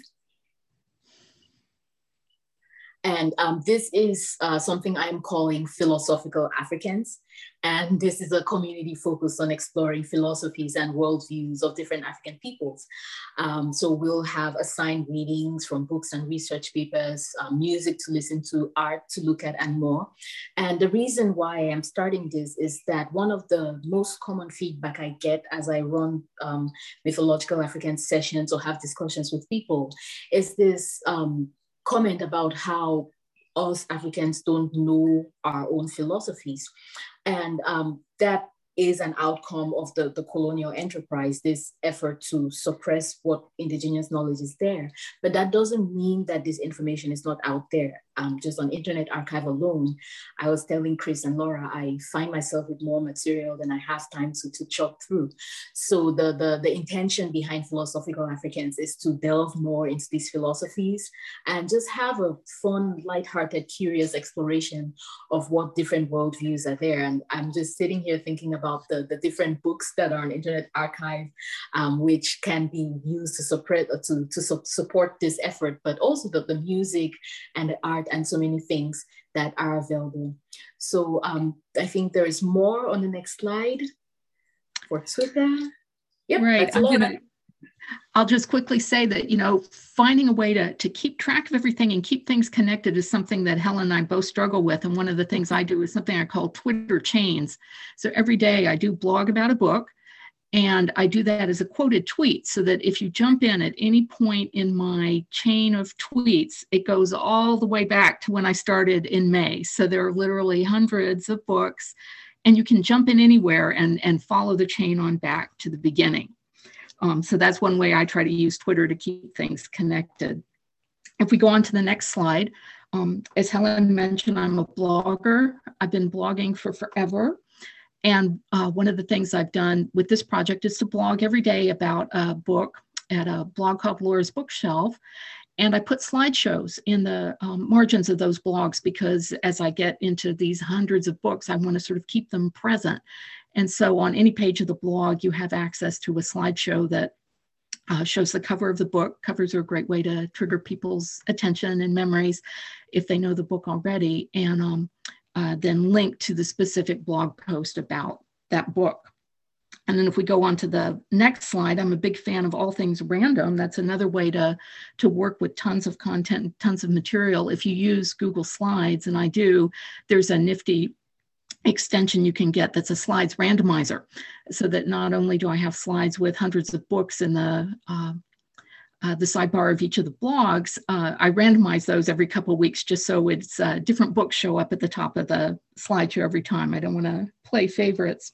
And um, this is uh, something I'm calling Philosophical Africans. And this is a community focused on exploring philosophies and worldviews of different African peoples. Um, so we'll have assigned readings from books and research papers, um, music to listen to, art to look at, and more. And the reason why I'm starting this is that one of the most common feedback I get as I run um, mythological African sessions or have discussions with people is this um, comment about how us Africans don't know our own philosophies. And um, that is an outcome of the, the colonial enterprise, this effort to suppress what indigenous knowledge is there. But that doesn't mean that this information is not out there. Um, just on Internet Archive alone, I was telling Chris and Laura, I find myself with more material than I have time to, to chop through. So the, the, the intention behind Philosophical Africans is to delve more into these philosophies and just have a fun, lighthearted, curious exploration of what different worldviews are there. And I'm just sitting here thinking about the, the different books that are on Internet Archive, um, which can be used to support, to, to su support this effort, but also the, the music and the art and so many things that are available. So um, I think there is more on the next slide for Twitter. Yep, right. I'm gonna, I'll just quickly say that, you know, finding a way to, to keep track of everything and keep things connected is something that Helen and I both struggle with. And one of the things I do is something I call Twitter chains. So every day I do blog about a book, and I do that as a quoted tweet so that if you jump in at any point in my chain of tweets, it goes all the way back to when I started in May. So there are literally hundreds of books, and you can jump in anywhere and, and follow the chain on back to the beginning. Um, so that's one way I try to use Twitter to keep things connected. If we go on to the next slide, um, as Helen mentioned, I'm a blogger. I've been blogging for forever. And uh, one of the things I've done with this project is to blog every day about a book at a blog called Laura's Bookshelf. And I put slideshows in the um, margins of those blogs because as I get into these hundreds of books, I want to sort of keep them present. And so on any page of the blog, you have access to a slideshow that uh, shows the cover of the book. Covers are a great way to trigger people's attention and memories if they know the book already. And um, Uh, then link to the specific blog post about that book. And then if we go on to the next slide, I'm a big fan of all things random. That's another way to, to work with tons of content and tons of material. If you use Google Slides, and I do, there's a nifty extension you can get that's a slides randomizer, so that not only do I have slides with hundreds of books in the uh, Uh, the sidebar of each of the blogs, uh, I randomize those every couple of weeks just so it's uh, different books show up at the top of the slideshow every time. I don't want to play favorites.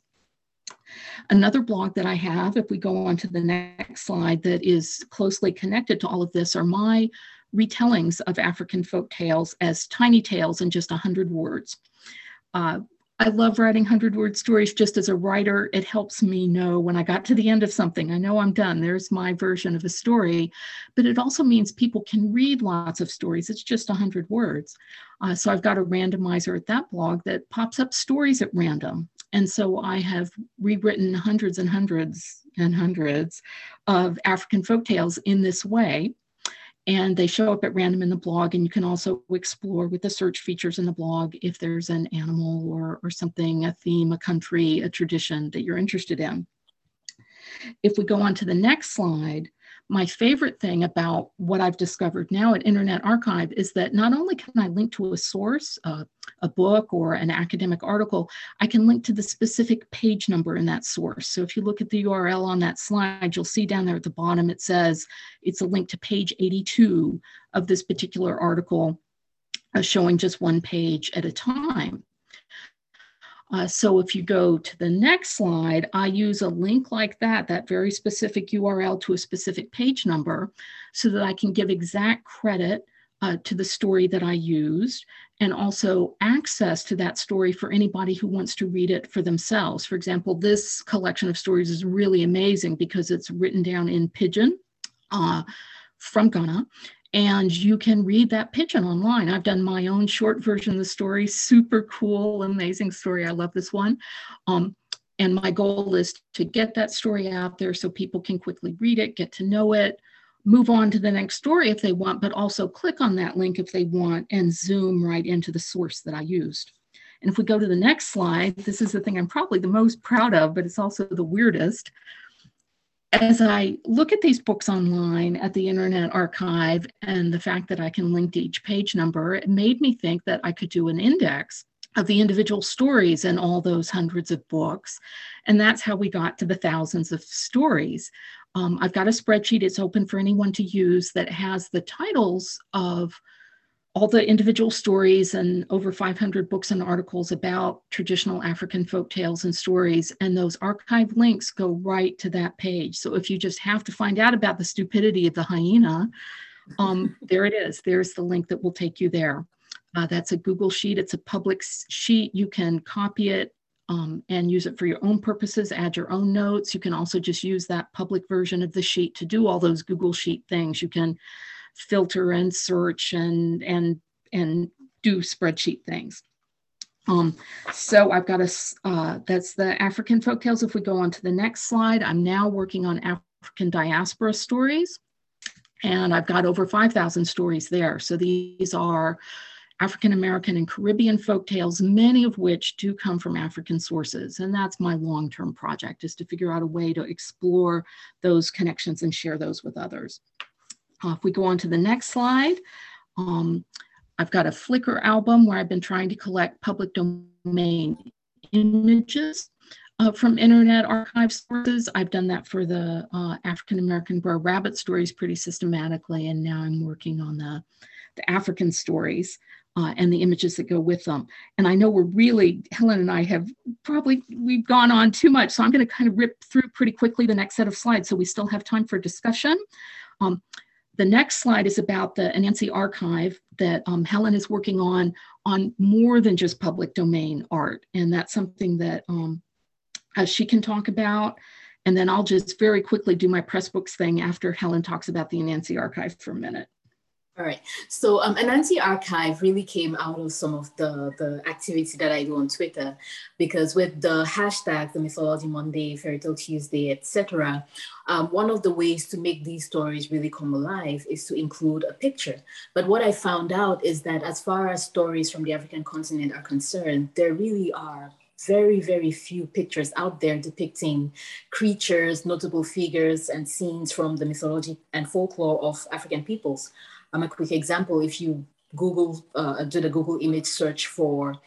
Another blog that I have, if we go on to the next slide, that is closely connected to all of this are my retellings of African folk tales as tiny tales in just one hundred words. Uh, I love writing hundred-word stories just as a writer. It helps me know when I got to the end of something, I know I'm done. There's my version of a story. But it also means people can read lots of stories. It's just one hundred words. Uh, so I've got a randomizer at that blog that pops up stories at random. And so I have rewritten hundreds and hundreds and hundreds of African folktales in this way. And they show up at random in the blog, and you can also explore with the search features in the blog if there's an animal or, or something, a theme, a country, a tradition that you're interested in. If we go on to the next slide, my favorite thing about what I've discovered now at Internet Archive is that not only can I link to a source, uh, a book or an academic article, I can link to the specific page number in that source. So if you look at the U R L on that slide, you'll see down there at the bottom, it says it's a link to page eighty-two of this particular article, uh, showing just one page at a time. Uh, so if you go to the next slide, I use a link like that, that very specific U R L to a specific page number, so that I can give exact credit uh, to the story that I used, and also access to that story for anybody who wants to read it for themselves. For example, this collection of stories is really amazing because it's written down in Pidgin uh, from Ghana, and you can read that Pidgin online. I've done my own short version of the story, super cool, amazing story. I love this one. Um, and my goal is to get that story out there so people can quickly read it, get to know it, move on to the next story if they want, but also click on that link if they want and zoom right into the source that I used. And if we go to the next slide, this is the thing I'm probably the most proud of, but it's also the weirdest. As I look at these books online at the Internet Archive and the fact that I can link to each page number, it made me think that I could do an index of the individual stories in all those hundreds of books. And that's how we got to the thousands of stories. Um, I've got a spreadsheet, it's open for anyone to use, that has the titles of all the individual stories and over five hundred books and articles about traditional African folktales and stories. And those archive links go right to that page. So if you just have to find out about the stupidity of the hyena, um, there it is. There's the link that will take you there. Uh, that's a Google Sheet. It's a public sheet. You can copy it um, and use it for your own purposes, add your own notes. You can also just use that public version of the sheet to do all those Google Sheet things. You can filter and search and and and do spreadsheet things. Um, so I've got a, uh, that's the African folktales. If we go on to the next slide, I'm now working on African diaspora stories, and I've got over five thousand stories there. So these are African American and Caribbean folktales, many of which do come from African sources. And that's my long-term project, is to figure out a way to explore those connections and share those with others. Uh, if we go on to the next slide, um, I've got a Flickr album where I've been trying to collect public domain images uh, from Internet Archive sources. I've done that for the uh, African American Brer Rabbit stories pretty systematically, and now I'm working on the, the African stories uh, and the images that go with them. And I know we're really, Helen and I have probably, we've gone on too much, so I'm going to kind of rip through pretty quickly the next set of slides so we still have time for discussion. Um, The next slide is about the Anansi Archive that um, Helen is working on, on more than just public domain art. And that's something that um, uh, she can talk about. And then I'll just very quickly do my Pressbooks thing after Helen talks about the Anansi Archive for a minute. All right. So um, Anansi Archive really came out of some of the, the activity that I do on Twitter, because with the hashtag, the Mythology Monday, Fairy Tale Tuesday, et cetera, um, one of the ways to make these stories really come alive is to include a picture. But what I found out is that as far as stories from the African continent are concerned, there really are very, very few pictures out there depicting creatures, notable figures, and scenes from the mythology and folklore of African peoples. Um, a quick example, if you Google, uh, do the Google image search for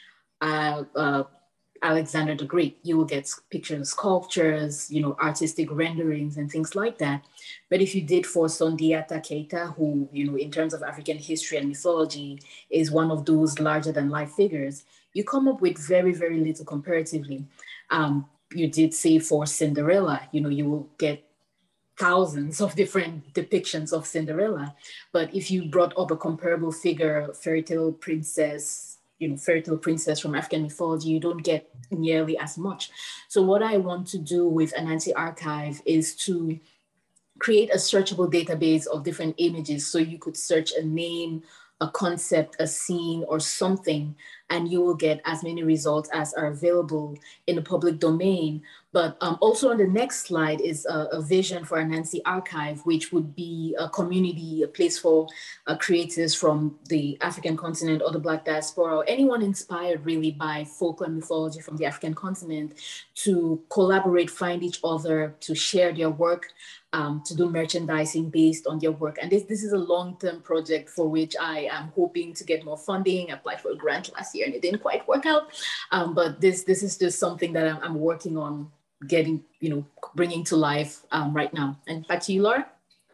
uh, uh, Alexander the Great, you will get pictures, sculptures, you know, artistic renderings and things like that. But if you did for Sundiata Keita, who, you know, in terms of African history and mythology, is one of those larger than life figures, you come up with very, very little comparatively. Um, you did say for Cinderella, you know, you will get thousands of different depictions of Cinderella. But if you brought up a comparable figure, fairy tale princess, you know, fairy tale princess from African mythology, you don't get nearly as much. So what I want to do with Anansi Archive is to create a searchable database of different images. So you could search a name, a concept, a scene, or something, and you will get as many results as are available in the public domain. But um, also on the next slide is a, a vision for Anansi Archive, which would be a community, a place for uh, creators from the African continent or the Black diaspora, or anyone inspired really by folklore and mythology from the African continent, to collaborate, find each other, to share their work, um, to do merchandising based on their work. And this, this is a long-term project for which I am hoping to get more funding. I applied for a grant last year and it didn't quite work out. Um, but this, this is just something that I'm, I'm working on getting, you know, bringing to life um, right now. And back to you, Laura.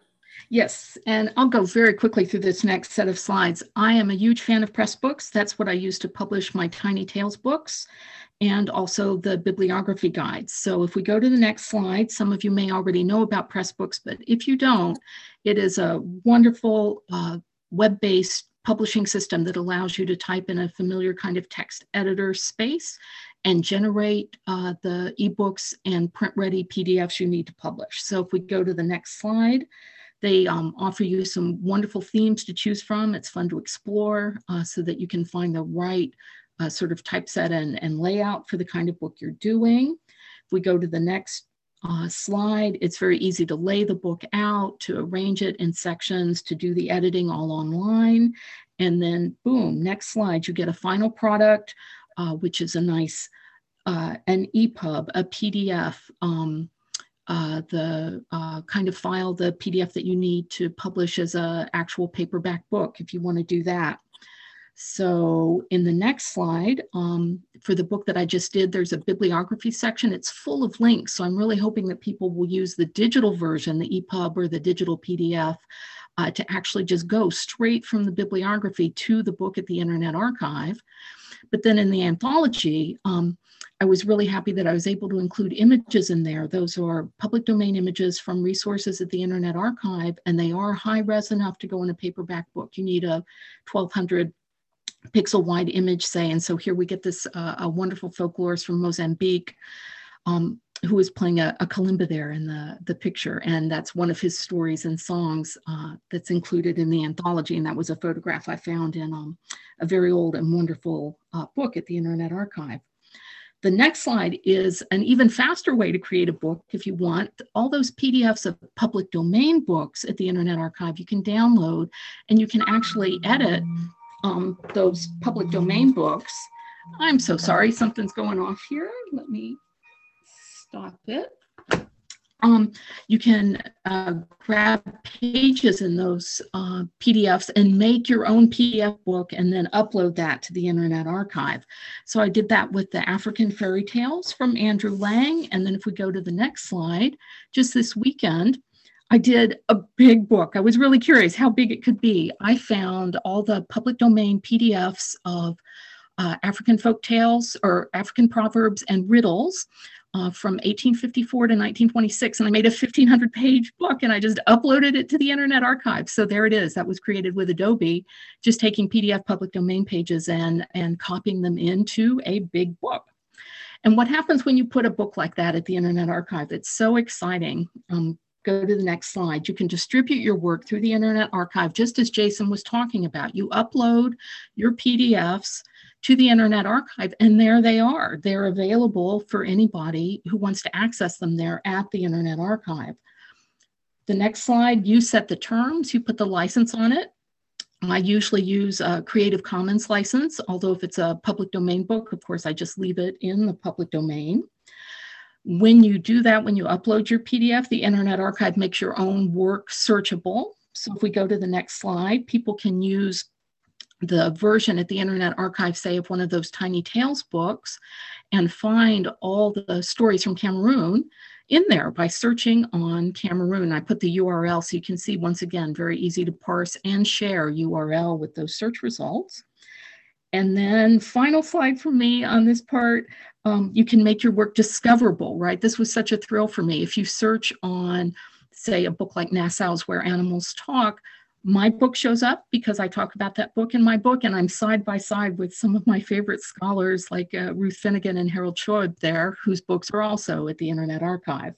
Yes, and I'll go very quickly through this next set of slides. I am a huge fan of Pressbooks. That's what I use to publish my Tiny Tales books and also the bibliography guides. So if we go to the next slide, some of you may already know about Pressbooks, but if you don't, it is a wonderful uh, web-based publishing system that allows you to type in a familiar kind of text editor space and generate uh, the ebooks and print-ready P D Fs you need to publish. So if we go to the next slide, they um, offer you some wonderful themes to choose from. It's fun to explore uh, so that you can find the right uh, sort of typeset and, and layout for the kind of book you're doing. If we go to the next uh, slide, it's very easy to lay the book out, to arrange it in sections, to do the editing all online. And then boom, next slide, you get a final product, uh, which is a nice, uh, an E P U B, a P D F, um, uh, the uh, kind of file, the P D F that you need to publish as an actual paperback book if you want to do that. So in the next slide, um, for the book that I just did, there's a bibliography section. It's full of links. So I'm really hoping that people will use the digital version, the E P U B or the digital P D F, uh, to actually just go straight from the bibliography to the book at the Internet Archive. But then in the anthology, um, I was really happy that I was able to include images in there. Those are public domain images from resources at the Internet Archive, and they are high res enough to go in a paperback book. You need a twelve hundred pixel wide image, say, and so here we get this uh, a wonderful folklorist from Mozambique um, who is playing a, a kalimba there in the, the picture, and that's one of his stories and songs uh, that's included in the anthology, and that was a photograph I found in um, a very old and wonderful uh, book at the Internet Archive. The next slide is an even faster way to create a book if you want. All those P D Fs of public domain books at the Internet Archive you can download, and you can actually edit um, those public domain books. I'm so sorry, something's going off here. Let me stop it. Um, you can uh, grab pages in those uh, P D Fs and make your own P D F book and then upload that to the Internet Archive. So I did that with the African Fairy Tales from Andrew Lang. And then if we go to the next slide, just this weekend, I did a big book. I was really curious how big it could be. I found all the public domain P D Fs of uh, African folk tales or African proverbs and riddles Uh, from eighteen fifty-four to nineteen twenty-six, and I made a fifteen hundred page book, and I just uploaded it to the Internet Archive. So there it is. That was created with Adobe, just taking P D F public domain pages and, and copying them into a big book. And what happens when you put a book like that at the Internet Archive? It's so exciting. Um, go to the next slide. You can distribute your work through the Internet Archive, just as Jason was talking about. You upload your P D Fs to the Internet Archive, and there they are. They're available for anybody who wants to access them there at the Internet Archive. The next slide, you set the terms, you put the license on it. I usually use a Creative Commons license, although if it's a public domain book, of course, I just leave it in the public domain. When you do that, when you upload your P D F, the Internet Archive makes your own work searchable. So if we go to the next slide, people can use the version at the Internet Archive, say, of one of those Tiny Tales books and find all the stories from Cameroon in there by searching on Cameroon. I put the U R L so you can see, once again, very easy to parse and share U R L with those search results. And then final slide for me on this part, um, you can make your work discoverable, right? This was such a thrill for me. If you search on, say, a book like Nassau's Where Animals Talk, my book shows up because I talk about that book in my book, and I'm side by side with some of my favorite scholars like uh, Ruth Finnegan and Harold Choib there, whose books are also at the Internet Archive.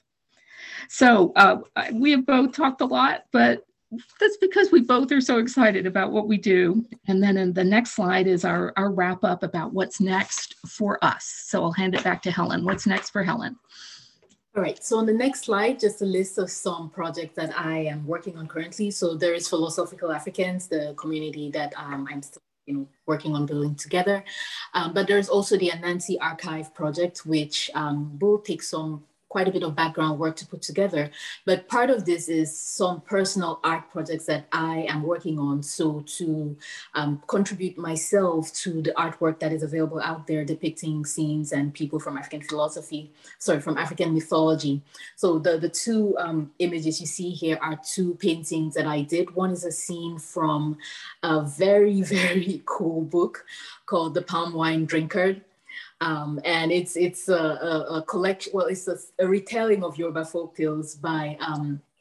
So uh, we have both talked a lot, but that's because we both are so excited about what we do. And then in the next slide is our, our wrap up about what's next for us. So I'll hand it back to Helen. What's next for Helen? All right, so on the next slide, just a list of some projects that I am working on currently. So there is Philosophical Africans, the community that um, I'm still you know, working on building together. Um, but there's also the Anansi Archive project, which um, will take some quite a bit of background work to put together. But part of this is some personal art projects that I am working on. So to um, contribute myself to the artwork that is available out there depicting scenes and people from African philosophy, sorry, from African mythology. So the, the two um, images you see here are two paintings that I did. One is a scene from a very, very cool book called The Palm Wine Drinker. Um, and it's it's a, a, a collection, well, it's a, a retelling of Yoruba folktales by um,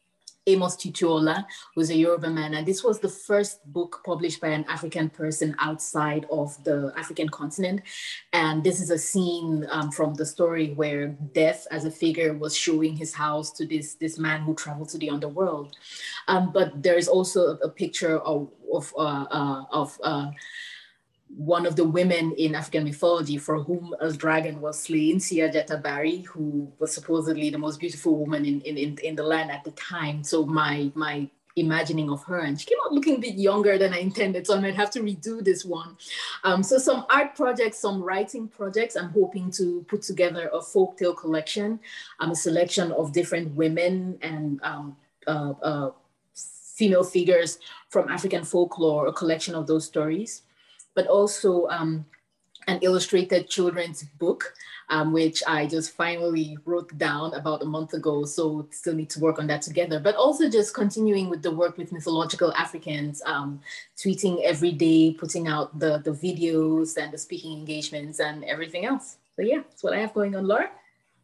Amos Tutuola, who's a Yoruba man. And this was the first book published by an African person outside of the African continent. And this is a scene um, from the story where Death as a figure was showing his house to this, this man who traveled to the underworld. Um, but there is also a, a picture of, of, uh, uh, of uh, one of the women in African mythology for whom a dragon was slain, Sia Jatabari, who was supposedly the most beautiful woman in, in, in, in the land at the time. So my, my imagining of her, and she came out looking a bit younger than I intended, so I might have to redo this one. Um, so some art projects, some writing projects. I'm hoping to put together a folktale collection, um, a selection of different women and um, uh, uh, female figures from African folklore, a collection of those stories, but also um, an illustrated children's book, um, which I just finally wrote down about a month ago. So still need to work on that together, but also just continuing with the work with Mythological Africans, um, tweeting every day, putting out the, the videos and the speaking engagements and everything else. So yeah, that's what I have going on, Laura.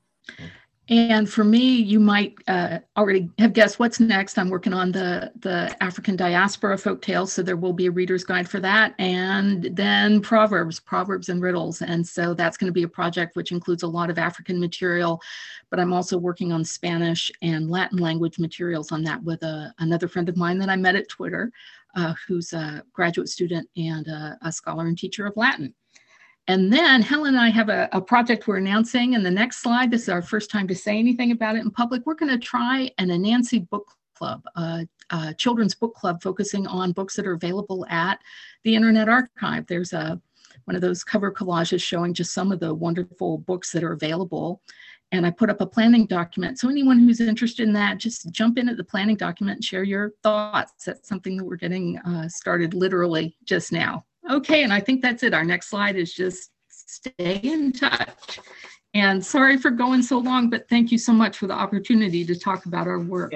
And for me, you might uh, already have guessed what's next. I'm working on the, the African diaspora folktales, so there will be a reader's guide for that. And then Proverbs, Proverbs and Riddles. And so that's going to be a project which includes a lot of African material, but I'm also working on Spanish and Latin language materials on that with a, another friend of mine that I met at Twitter, uh, who's a graduate student and a, a scholar and teacher of Latin. And then Helen and I have a, a project we're announcing in the next slide. This is our first time to say anything about it in public. We're going to try an Anansi book club, a, a children's book club focusing on books that are available at the Internet Archive. There's a one of those cover collages showing just some of the wonderful books that are available. And I put up a planning document. So anyone who's interested in that, just jump in at the planning document and share your thoughts. That's something that we're getting uh, started literally just now. Okay, and I think that's it. Our next slide is just stay in touch. And sorry for going so long, but thank you so much for the opportunity to talk about our work.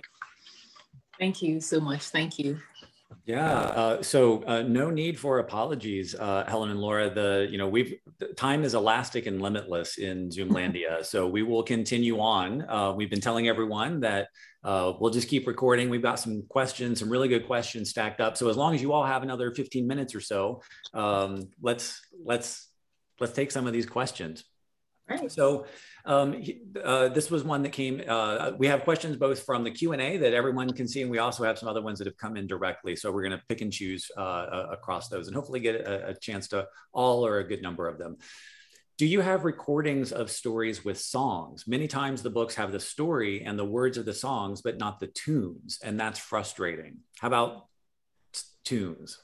Thank you so much. Thank you. Yeah, uh, so uh, no need for apologies, uh, Helen and Laura. The you know we've time is elastic and limitless in Zoomlandia, so we will continue on. Uh, we've been telling everyone that uh, we'll just keep recording. We've got some questions, some really good questions stacked up. So as long as you all have another fifteen minutes or so, um, let's let's let's take some of these questions. Right. So um, uh, this was one that came, uh, we have questions both from the Q and A that everyone can see, and we also have some other ones that have come in directly. So we're going to pick and choose uh, across those and hopefully get a, a chance to all or a good number of them. Do you have recordings of stories with songs? Many times the books have the story and the words of the songs, but not the tunes, and that's frustrating. How about tunes?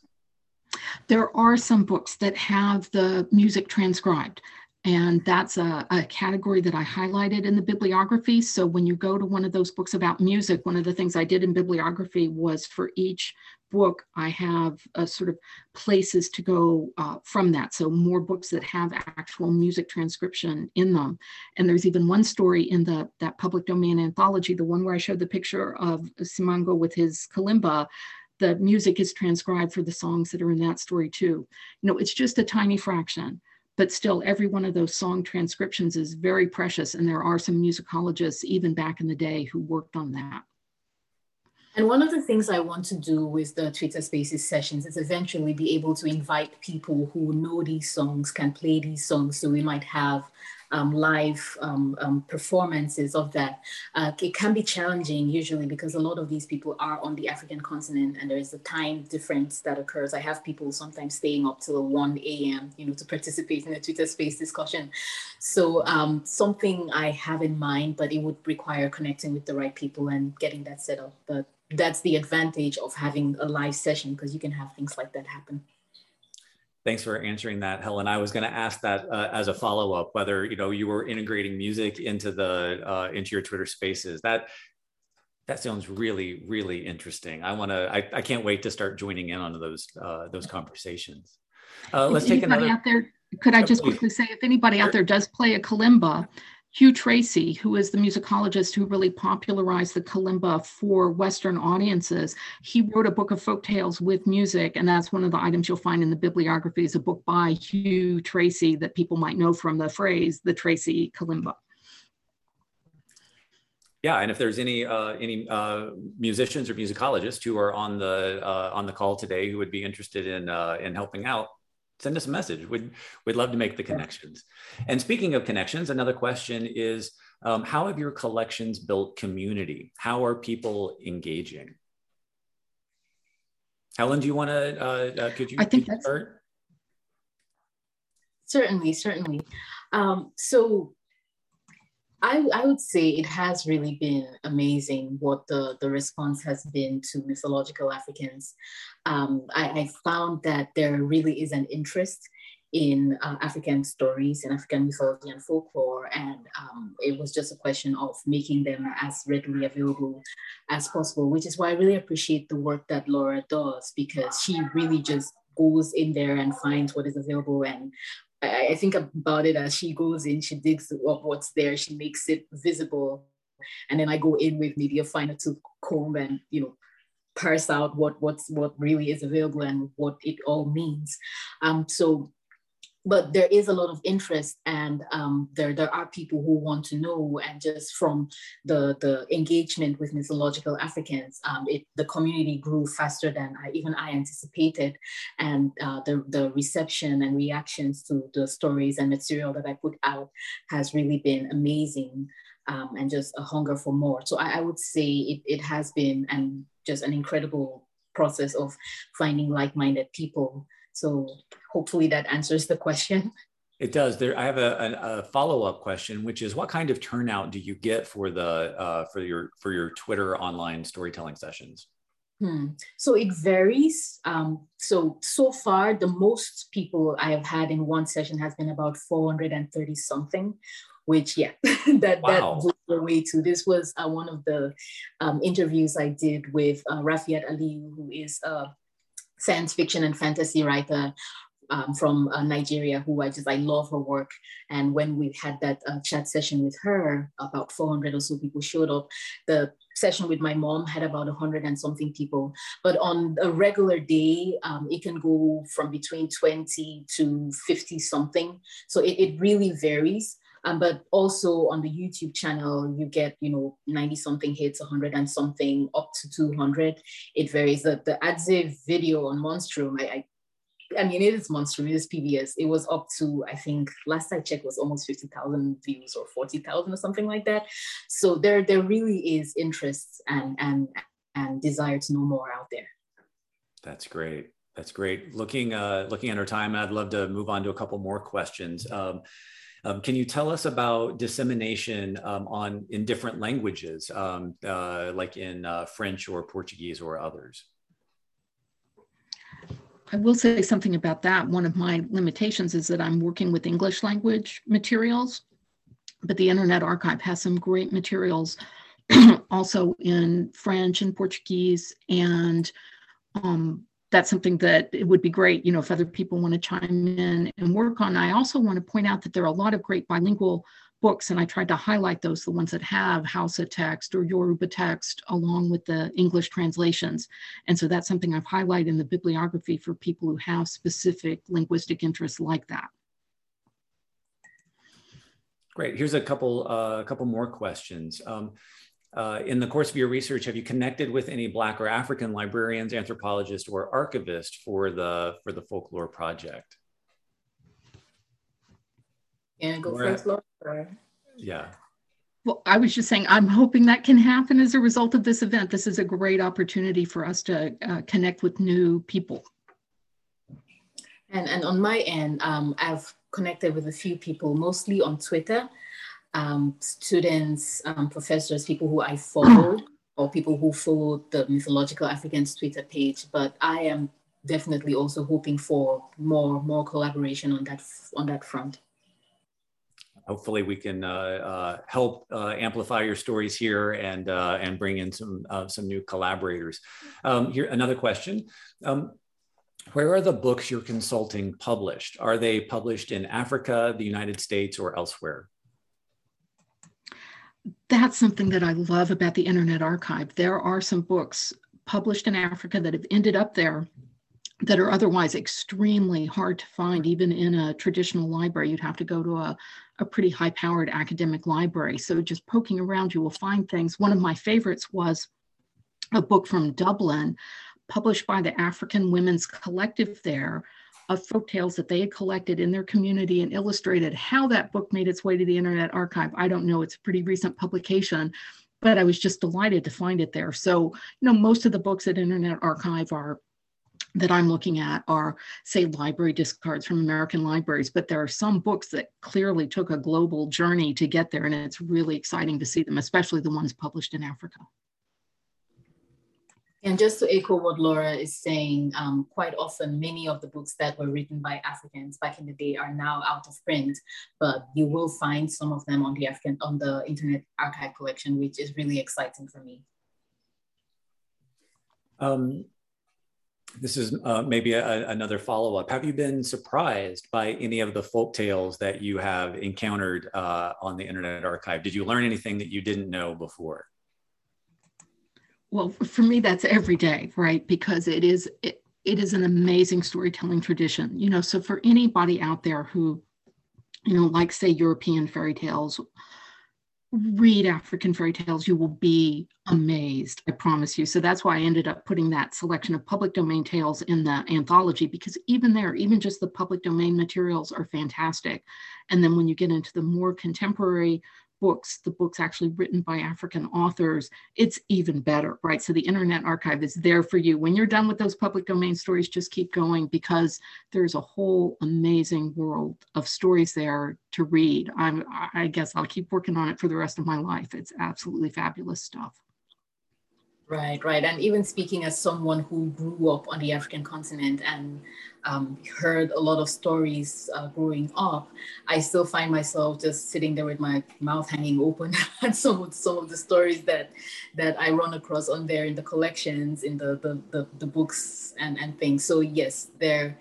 There are some books that have the music transcribed. And that's a, a category that I highlighted in the bibliography. So when you go to one of those books about music, one of the things I did in bibliography was for each book, I have a sort of places to go uh, from that. So more books that have actual music transcription in them. And there's even one story in the that public domain anthology, the one where I showed the picture of Simango with his kalimba. The music is transcribed for the songs that are in that story too. You know, it's just a tiny fraction. But still, every one of those song transcriptions is very precious. And there are some musicologists, even back in the day, who worked on that. And one of the things I want to do with the Twitter Spaces sessions is eventually be able to invite people who know these songs, can play these songs. So we might have um, live um, um, performances of that. Uh, it can be challenging usually because a lot of these people are on the African continent and there is a time difference that occurs. I have people sometimes staying up till one A M, you know, to participate in a Twitter Space discussion. So um, something I have in mind, but it would require connecting with the right people and getting that set up. But that's the advantage of having a live session because you can have things like that happen. Thanks for answering that, Helen. I was going to ask that uh, as a follow-up, whether you know you were integrating music into the uh, into your Twitter Spaces. That that sounds really, really interesting. I want to. I, I can't wait to start joining in on those uh, those conversations. Uh, let's if take anybody another. Out there, could I just oh, quickly say, if anybody out there does play a kalimba, Hugh Tracy, who is the musicologist who really popularized the kalimba for Western audiences, he wrote a book of folktales with music, and that's one of the items you'll find in the bibliography is a book by Hugh Tracy that people might know from the phrase, the Tracy kalimba. Yeah, and if there's any uh, any uh, musicians or musicologists who are on the uh, on the call today who would be interested in uh, in helping out, send us a message. We'd we'd love to make the connections. And speaking of connections, another question is, um, how have your collections built community? How are people engaging? Helen, do you want to? Uh, uh, could you? I think could you that's start? Certainly, certainly. Um, so. I, I would say it has really been amazing what the, the response has been to Mythological Africans. Um, I, I found that there really is an interest in uh, African stories and African mythology and folklore. And um, it was just a question of making them as readily available as possible, which is why I really appreciate the work that Laura does, because she really just goes in there and finds what is available. And I think about it as she goes in, she digs up what's there, she makes it visible. And then I go in with maybe a finer tooth comb and, you know, parse out what, what's, what really is available and what it all means. Um, so, but there is a lot of interest, and um, there, there are people who want to know, and just from the, the engagement with Mythological Africans, um, it, the community grew faster than I, even I anticipated. And uh, the, the reception and reactions to the stories and material that I put out has really been amazing, um, and just a hunger for more. So I, I would say it, it has been and just an incredible process of finding like-minded people. So hopefully that answers the question. It does. There, I have a, a, a follow-up question, which is, what kind of turnout do you get for the uh, for your for your Twitter online storytelling sessions? Hmm. So it varies. Um, so so far, the most people I have had in one session has been about four hundred thirty something, which yeah, that Wow. that blew away too. This was uh, one of the um, interviews I did with uh, Rafiat Aliyu, who is a science fiction and fantasy writer um, from uh, Nigeria, who I just, I love her work. And when we had that uh, chat session with her, about four hundred or so people showed up. The session with my mom had about one hundred and something people. But on a regular day, um, it can go from between twenty to fifty something. So it, it really varies. Um, but also on the YouTube channel, you get, you know, ninety something hits, one hundred and something, up to two hundred. It varies. The, the Adze video on Monstrum, I, I I mean, it is Monstrum, it is P B S. It was up to, I think, last I checked was almost fifty thousand views or forty thousand or something like that. So there, there really is interest and, and, and desire to know more out there. That's great. That's great. Looking, uh, looking at our time, I'd love to move on to a couple more questions. Um, Um, can you tell us about dissemination um, on in different languages, um, uh, like in uh, French or Portuguese or others? I will say something about that. One of my limitations is that I'm working with English language materials, but the Internet Archive has some great materials also in French and Portuguese, and um, that's something that it would be great, you know, if other people want to chime in and work on. I also want to point out that there are a lot of great bilingual books, and I tried to highlight those, the ones that have Hausa text or Yoruba text along with the English translations. And so that's something I've highlighted in the bibliography for people who have specific linguistic interests like that. Great. Here's a couple, uh, a couple more questions. Um, Uh, in the course of your research, have you connected with any Black or African librarians, anthropologists, or archivists for the for the folklore project? Yeah, go Laura? first, Laura. Yeah. Well, I was just saying, I'm hoping that can happen as a result of this event. This is a great opportunity for us to uh, connect with new people. And, and on my end, um, I've connected with a few people, mostly on Twitter. Um, students, um, professors, people who I followed, or people who followed the Mythological Africans Twitter page. But I am definitely also hoping for more, more collaboration on that, on that front. Hopefully we can uh, uh, help uh, amplify your stories here and, uh, and bring in some, uh, some new collaborators. Um, here, another question. Um, where are the books you're consulting published? Are they published in Africa, the United States, or elsewhere? That's something that I love about the Internet Archive. There are some books published in Africa that have ended up there. that are otherwise extremely hard to find, even in a traditional library. You'd have to go to a, a pretty high-powered academic library. So just poking around, you will find things. One of my favorites was a book from Dublin, published by the African Women's Collective there, of folktales that they had collected in their community and illustrated. How that book made its way to the Internet Archive, I don't know. It's a pretty recent publication, but I was just delighted to find it there. So, you know, most of the books at Internet Archive are that I'm looking at are, say, library discards from American libraries, but there are some books that clearly took a global journey to get there, and it's really exciting to see them, especially the ones published in Africa. And just to echo what Laura is saying, um, quite often many of the books that were written by Africans back in the day are now out of print, but you will find some of them on the African on the Internet Archive collection, which is really exciting for me. Um, This is uh, maybe a, another follow-up. Have you been surprised by any of the folk tales that you have encountered uh, on the Internet Archive? Did you learn anything that you didn't know before? Well, for me, that's every day, right? Because it is it, it is an amazing storytelling tradition. You know, so for anybody out there who, you know, like say European fairy tales, read African fairy tales, you will be amazed, I promise you. So that's why I ended up putting that selection of public domain tales in the anthology, because even there, even just the public domain materials are fantastic. And then when you get into the more contemporary books, the books actually written by African authors, it's even better, right? So the Internet Archive is there for you. When you're done with those public domain stories, just keep going, because there's a whole amazing world of stories there to read. I'm, I guess I'll keep working on it for the rest of my life. It's absolutely fabulous stuff. Right, right. And even speaking as someone who grew up on the African continent and um, heard a lot of stories uh, growing up, I still find myself just sitting there with my mouth hanging open at some of, some of the stories that that I run across on there in the collections, in the the, the, the books and, and things. So yes, they're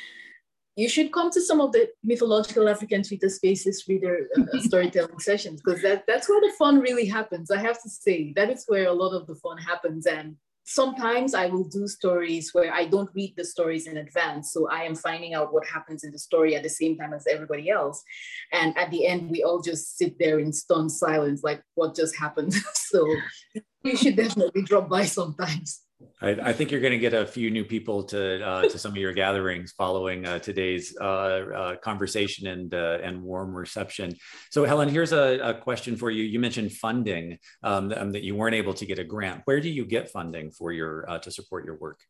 you should come to some of the mythological African Twitter Spaces reader uh, storytelling sessions, because that, that's where the fun really happens. I have to say, that is where a lot of the fun happens. And sometimes I will do stories where I don't read the stories in advance. So I am finding out what happens in the story at the same time as everybody else. And at the end, we all just sit there in stunned silence, like what just happened. So you should definitely drop by sometimes. I, I think you're going to get a few new people to uh, to some of your gatherings following uh, today's uh, uh, conversation and uh, and warm reception. So, Helen, here's a, a question for you. You mentioned funding, um, um, that you weren't able to get a grant. Where do you get funding for your uh, to support your work?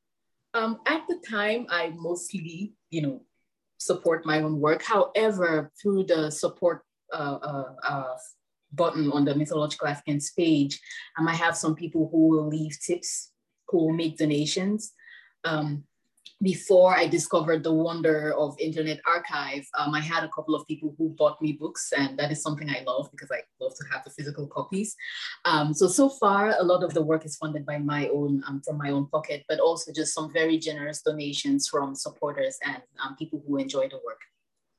Um, at the time, I mostly, you know, support my own work. However, through the support uh, uh, uh, button on the Mythological Africans page, um, I have some people who will leave tips, who will make donations. Um, before I discovered the wonder of Internet Archive, um, I had a couple of people who bought me books, and that is something I love because I love to have the physical copies. Um, so, so far, a lot of the work is funded by my own, um, from my own pocket, but also just some very generous donations from supporters and um, people who enjoy the work.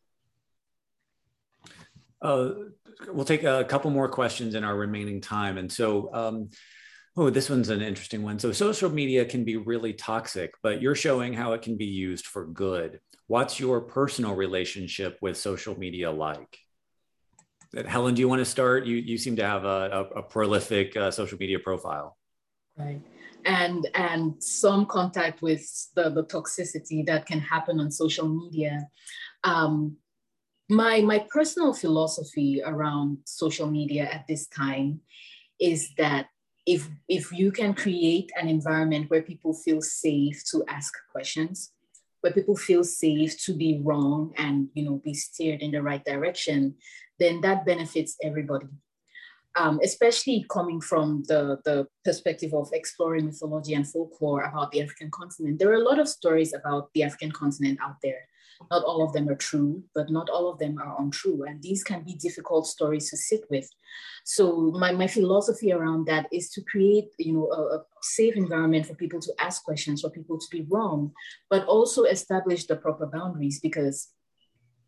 Uh, we'll take a couple more questions in our remaining time. And so, um, oh, this one's an interesting one. So social media can be really toxic, but you're showing how it can be used for good. What's your personal relationship with social media like? Helen, do you want to start? You, you seem to have a, a, a prolific uh, social media profile. Right. And, and some contact with the, the toxicity that can happen on social media. Um, my, my personal philosophy around social media at this time is that If, if you can create an environment where people feel safe to ask questions, where people feel safe to be wrong and, you know, be steered in the right direction, then that benefits everybody. Um, especially coming from the, the perspective of exploring mythology and folklore about the African continent. There are a lot of stories about the African continent out there. Not all of them are true, but not all of them are untrue. And these can be difficult stories to sit with. So my, my philosophy around that is to create, you know, a, a safe environment for people to ask questions, for people to be wrong, but also establish the proper boundaries, because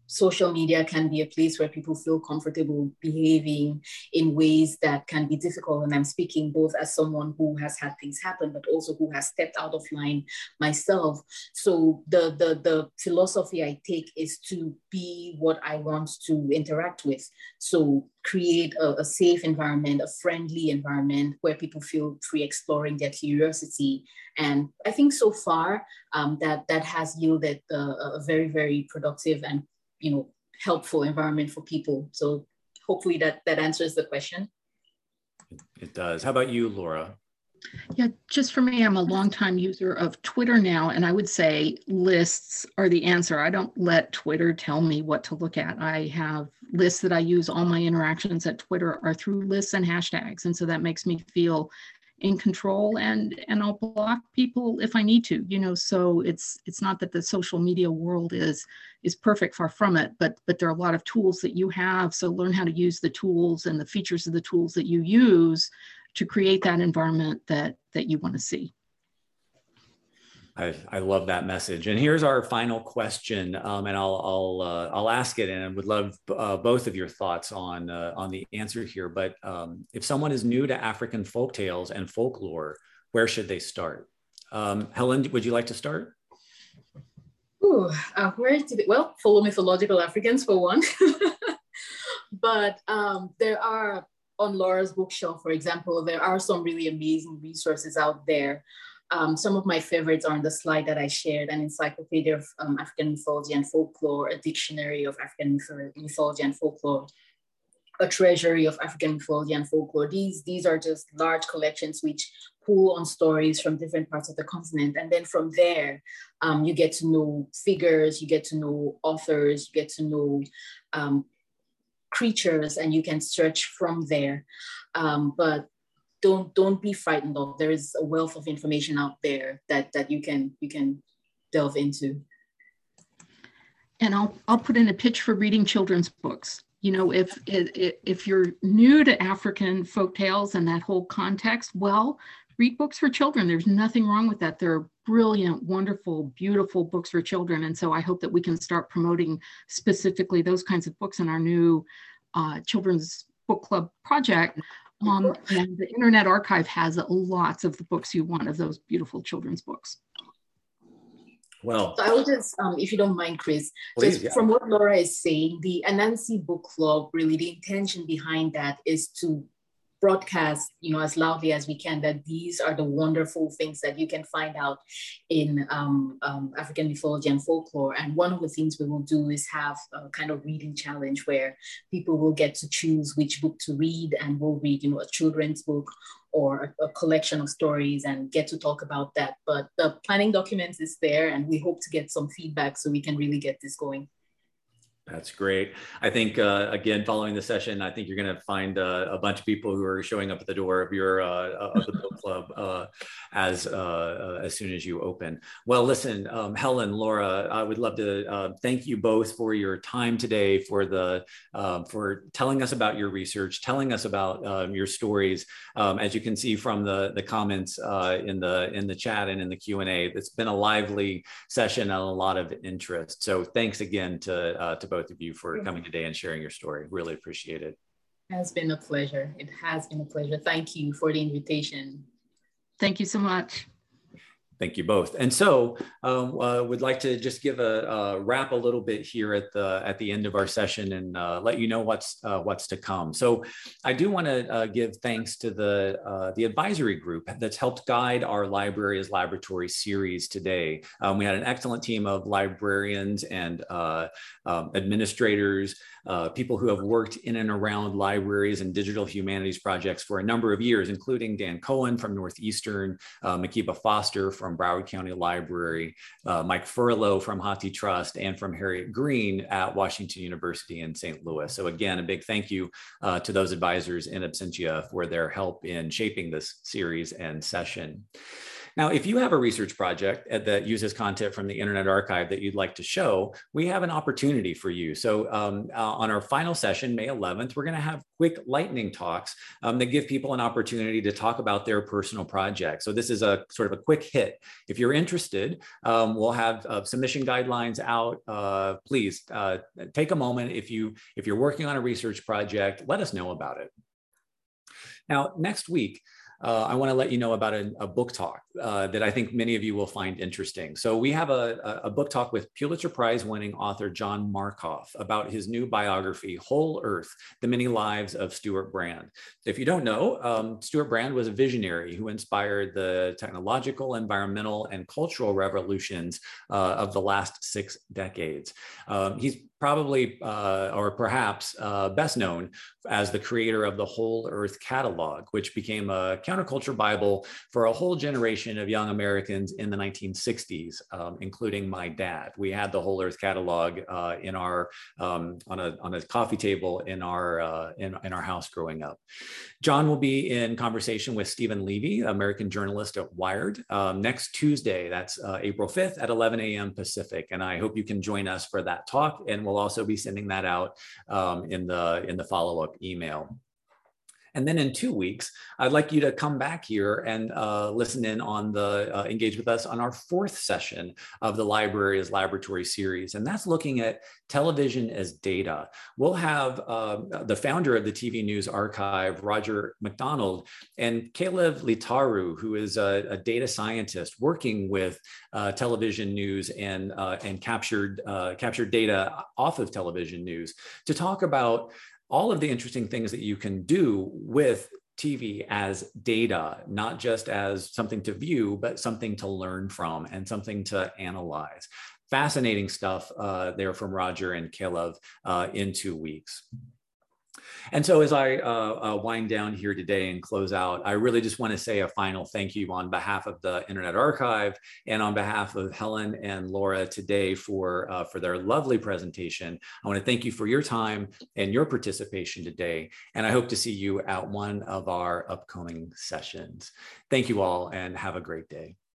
social media can be a place where people feel comfortable behaving in ways that can be difficult. And I'm speaking both as someone who has had things happen, but also who has stepped out of line myself. So the, the, the philosophy I take is to be what I want to interact with. So create a, a safe environment, a friendly environment where people feel free exploring their curiosity. And I think so far um, that, that has yielded a, a very, very productive and you know, helpful environment for people. So hopefully that, that answers the question. It does. How about you, Laura? Yeah, just for me, I'm a longtime user of Twitter now, and I would say lists are the answer. I don't let Twitter tell me what to look at. I have lists that I use. All my interactions at Twitter are through lists and hashtags, and so that makes me feel in control, and and I'll block people if I need to, you know. So it's it's not that the social media world is is perfect, far from it, but but there are a lot of tools that you have. So learn how to use the tools and the features of the tools that you use to create that environment that that you want to see. I, I love that message. And here's our final question, um, and I'll I'll uh, I'll ask it, and I would love uh, both of your thoughts on uh, on the answer here. But um, if someone is new to African folktales and folklore, where should they start? Um, Helen, would you like to start? Ooh, uh, where did it, well, follow Mythological Africans for one. But um, there are, on Laura's bookshelf, for example, there are some really amazing resources out there. Um, some of my favorites are on the slide that I shared: an encyclopedia of um, African mythology and folklore, a dictionary of African mythology and folklore, a treasury of African mythology and folklore. These, these are just large collections which pull on stories from different parts of the continent. And then from there, um, you get to know figures, you get to know authors, you get to know um, creatures, and you can search from there. Um, but Don't don't be frightened of. There is a wealth of information out there that that you can you can delve into. And I'll I'll put in a pitch for reading children's books. You know, if if if you're new to African folktales and that whole context, well, read books for children. There's nothing wrong with that. They're brilliant, wonderful, beautiful books for children. And so I hope that we can start promoting specifically those kinds of books in our new uh, children's book club project. Um, and the Internet Archive has lots of the books you want, of those beautiful children's books. Well, so I will just, um, if you don't mind, Chris, please, just yeah. from what Laura is saying, the Anansi Book Club, really the intention behind that is to broadcast, you know, as loudly as we can, that these are the wonderful things that you can find out in um, um, African mythology and folklore. And one of the things we will do is have a kind of reading challenge where people will get to choose which book to read, and we'll read, you know, a children's book or a, a collection of stories and get to talk about that. But the planning documents is there, and we hope to get some feedback so we can really get this going. That's great. I think, uh, again, following the session, I think you're going to find uh, a bunch of people who are showing up at the door of your uh, of the book club uh, as uh, uh, as soon as you open. Well, listen, um, Helen, Laura, I would love to uh, thank you both for your time today, for the um, for telling us about your research, telling us about um, your stories. Um, as you can see from the the comments uh, in the in the chat and in the Q and A, it's been a lively session and a lot of interest. So thanks again to uh, to both of you for coming today and sharing your story. Really appreciate it. It has been a pleasure. It has been a pleasure. Thank you for the invitation. Thank you so much. Thank you both. And so um, uh, would like to just give a, a wrap a little bit here at the at the end of our session and uh, let you know what's uh, what's to come. So I do want to uh, give thanks to the uh, the advisory group that's helped guide our Library as Laboratory series today. Um, we had an excellent team of librarians and uh, um, administrators, uh, people who have worked in and around libraries and digital humanities projects for a number of years, including Dan Cohen from Northeastern, uh, Makiba Foster from Broward County Library, uh, Mike Furlow from HathiTrust, and from Harriet Green at Washington University in Saint Louis. So again, a big thank you uh, to those advisors in absentia for their help in shaping this series and session. Now, if you have a research project that uses content from the Internet Archive that you'd like to show, we have an opportunity for you. So um, uh, on our final session, May eleventh, we're going to have quick lightning talks um, that give people an opportunity to talk about their personal project. So this is a sort of a quick hit. If you're interested, um, we'll have uh, submission guidelines out. Uh, please uh, take a moment. If, you, if you're working on a research project, let us know about it. Now, next week, Uh, I want to let you know about a, a book talk uh, that I think many of you will find interesting. So we have a, a book talk with Pulitzer Prize winning author John Markoff about his new biography, Whole Earth, The Many Lives of Stewart Brand. If you don't know, um, Stewart Brand was a visionary who inspired the technological, environmental, and cultural revolutions uh, of the last six decades. Um, he's probably, uh, or perhaps uh, best known as the creator of the Whole Earth Catalog, which became a counterculture Bible for a whole generation of young Americans in the nineteen sixties, um, including my dad. We had the Whole Earth Catalog uh, in our, um, on, a, on a coffee table in our, uh, in, in our house growing up. John will be in conversation with Stephen Levy, American journalist at Wired, um, next Tuesday, that's uh, April fifth at eleven a m Pacific. And I hope you can join us for that talk. And we'll also be sending that out um, in the, in the follow-up email. And then in two weeks, I'd like you to come back here and uh, listen in on the, uh, engage with us on our fourth session of the Library as Laboratory series. And that's looking at television as data. We'll have uh, the founder of the T V News Archive, Roger McDonald, and Kalev Litaru, who is a, a data scientist working with uh, television news and, uh, and captured, uh, captured data off of television news to talk about all of the interesting things that you can do with T V as data, not just as something to view, but something to learn from and something to analyze. Fascinating stuff uh, there from Roger and Kalev uh, in two weeks. And so as I uh, uh, wind down here today and close out, I really just want to say a final thank you on behalf of the Internet Archive and on behalf of Helen and Laura today for, uh, for their lovely presentation. I want to thank you for your time and your participation today. And I hope to see you at one of our upcoming sessions. Thank you all and have a great day.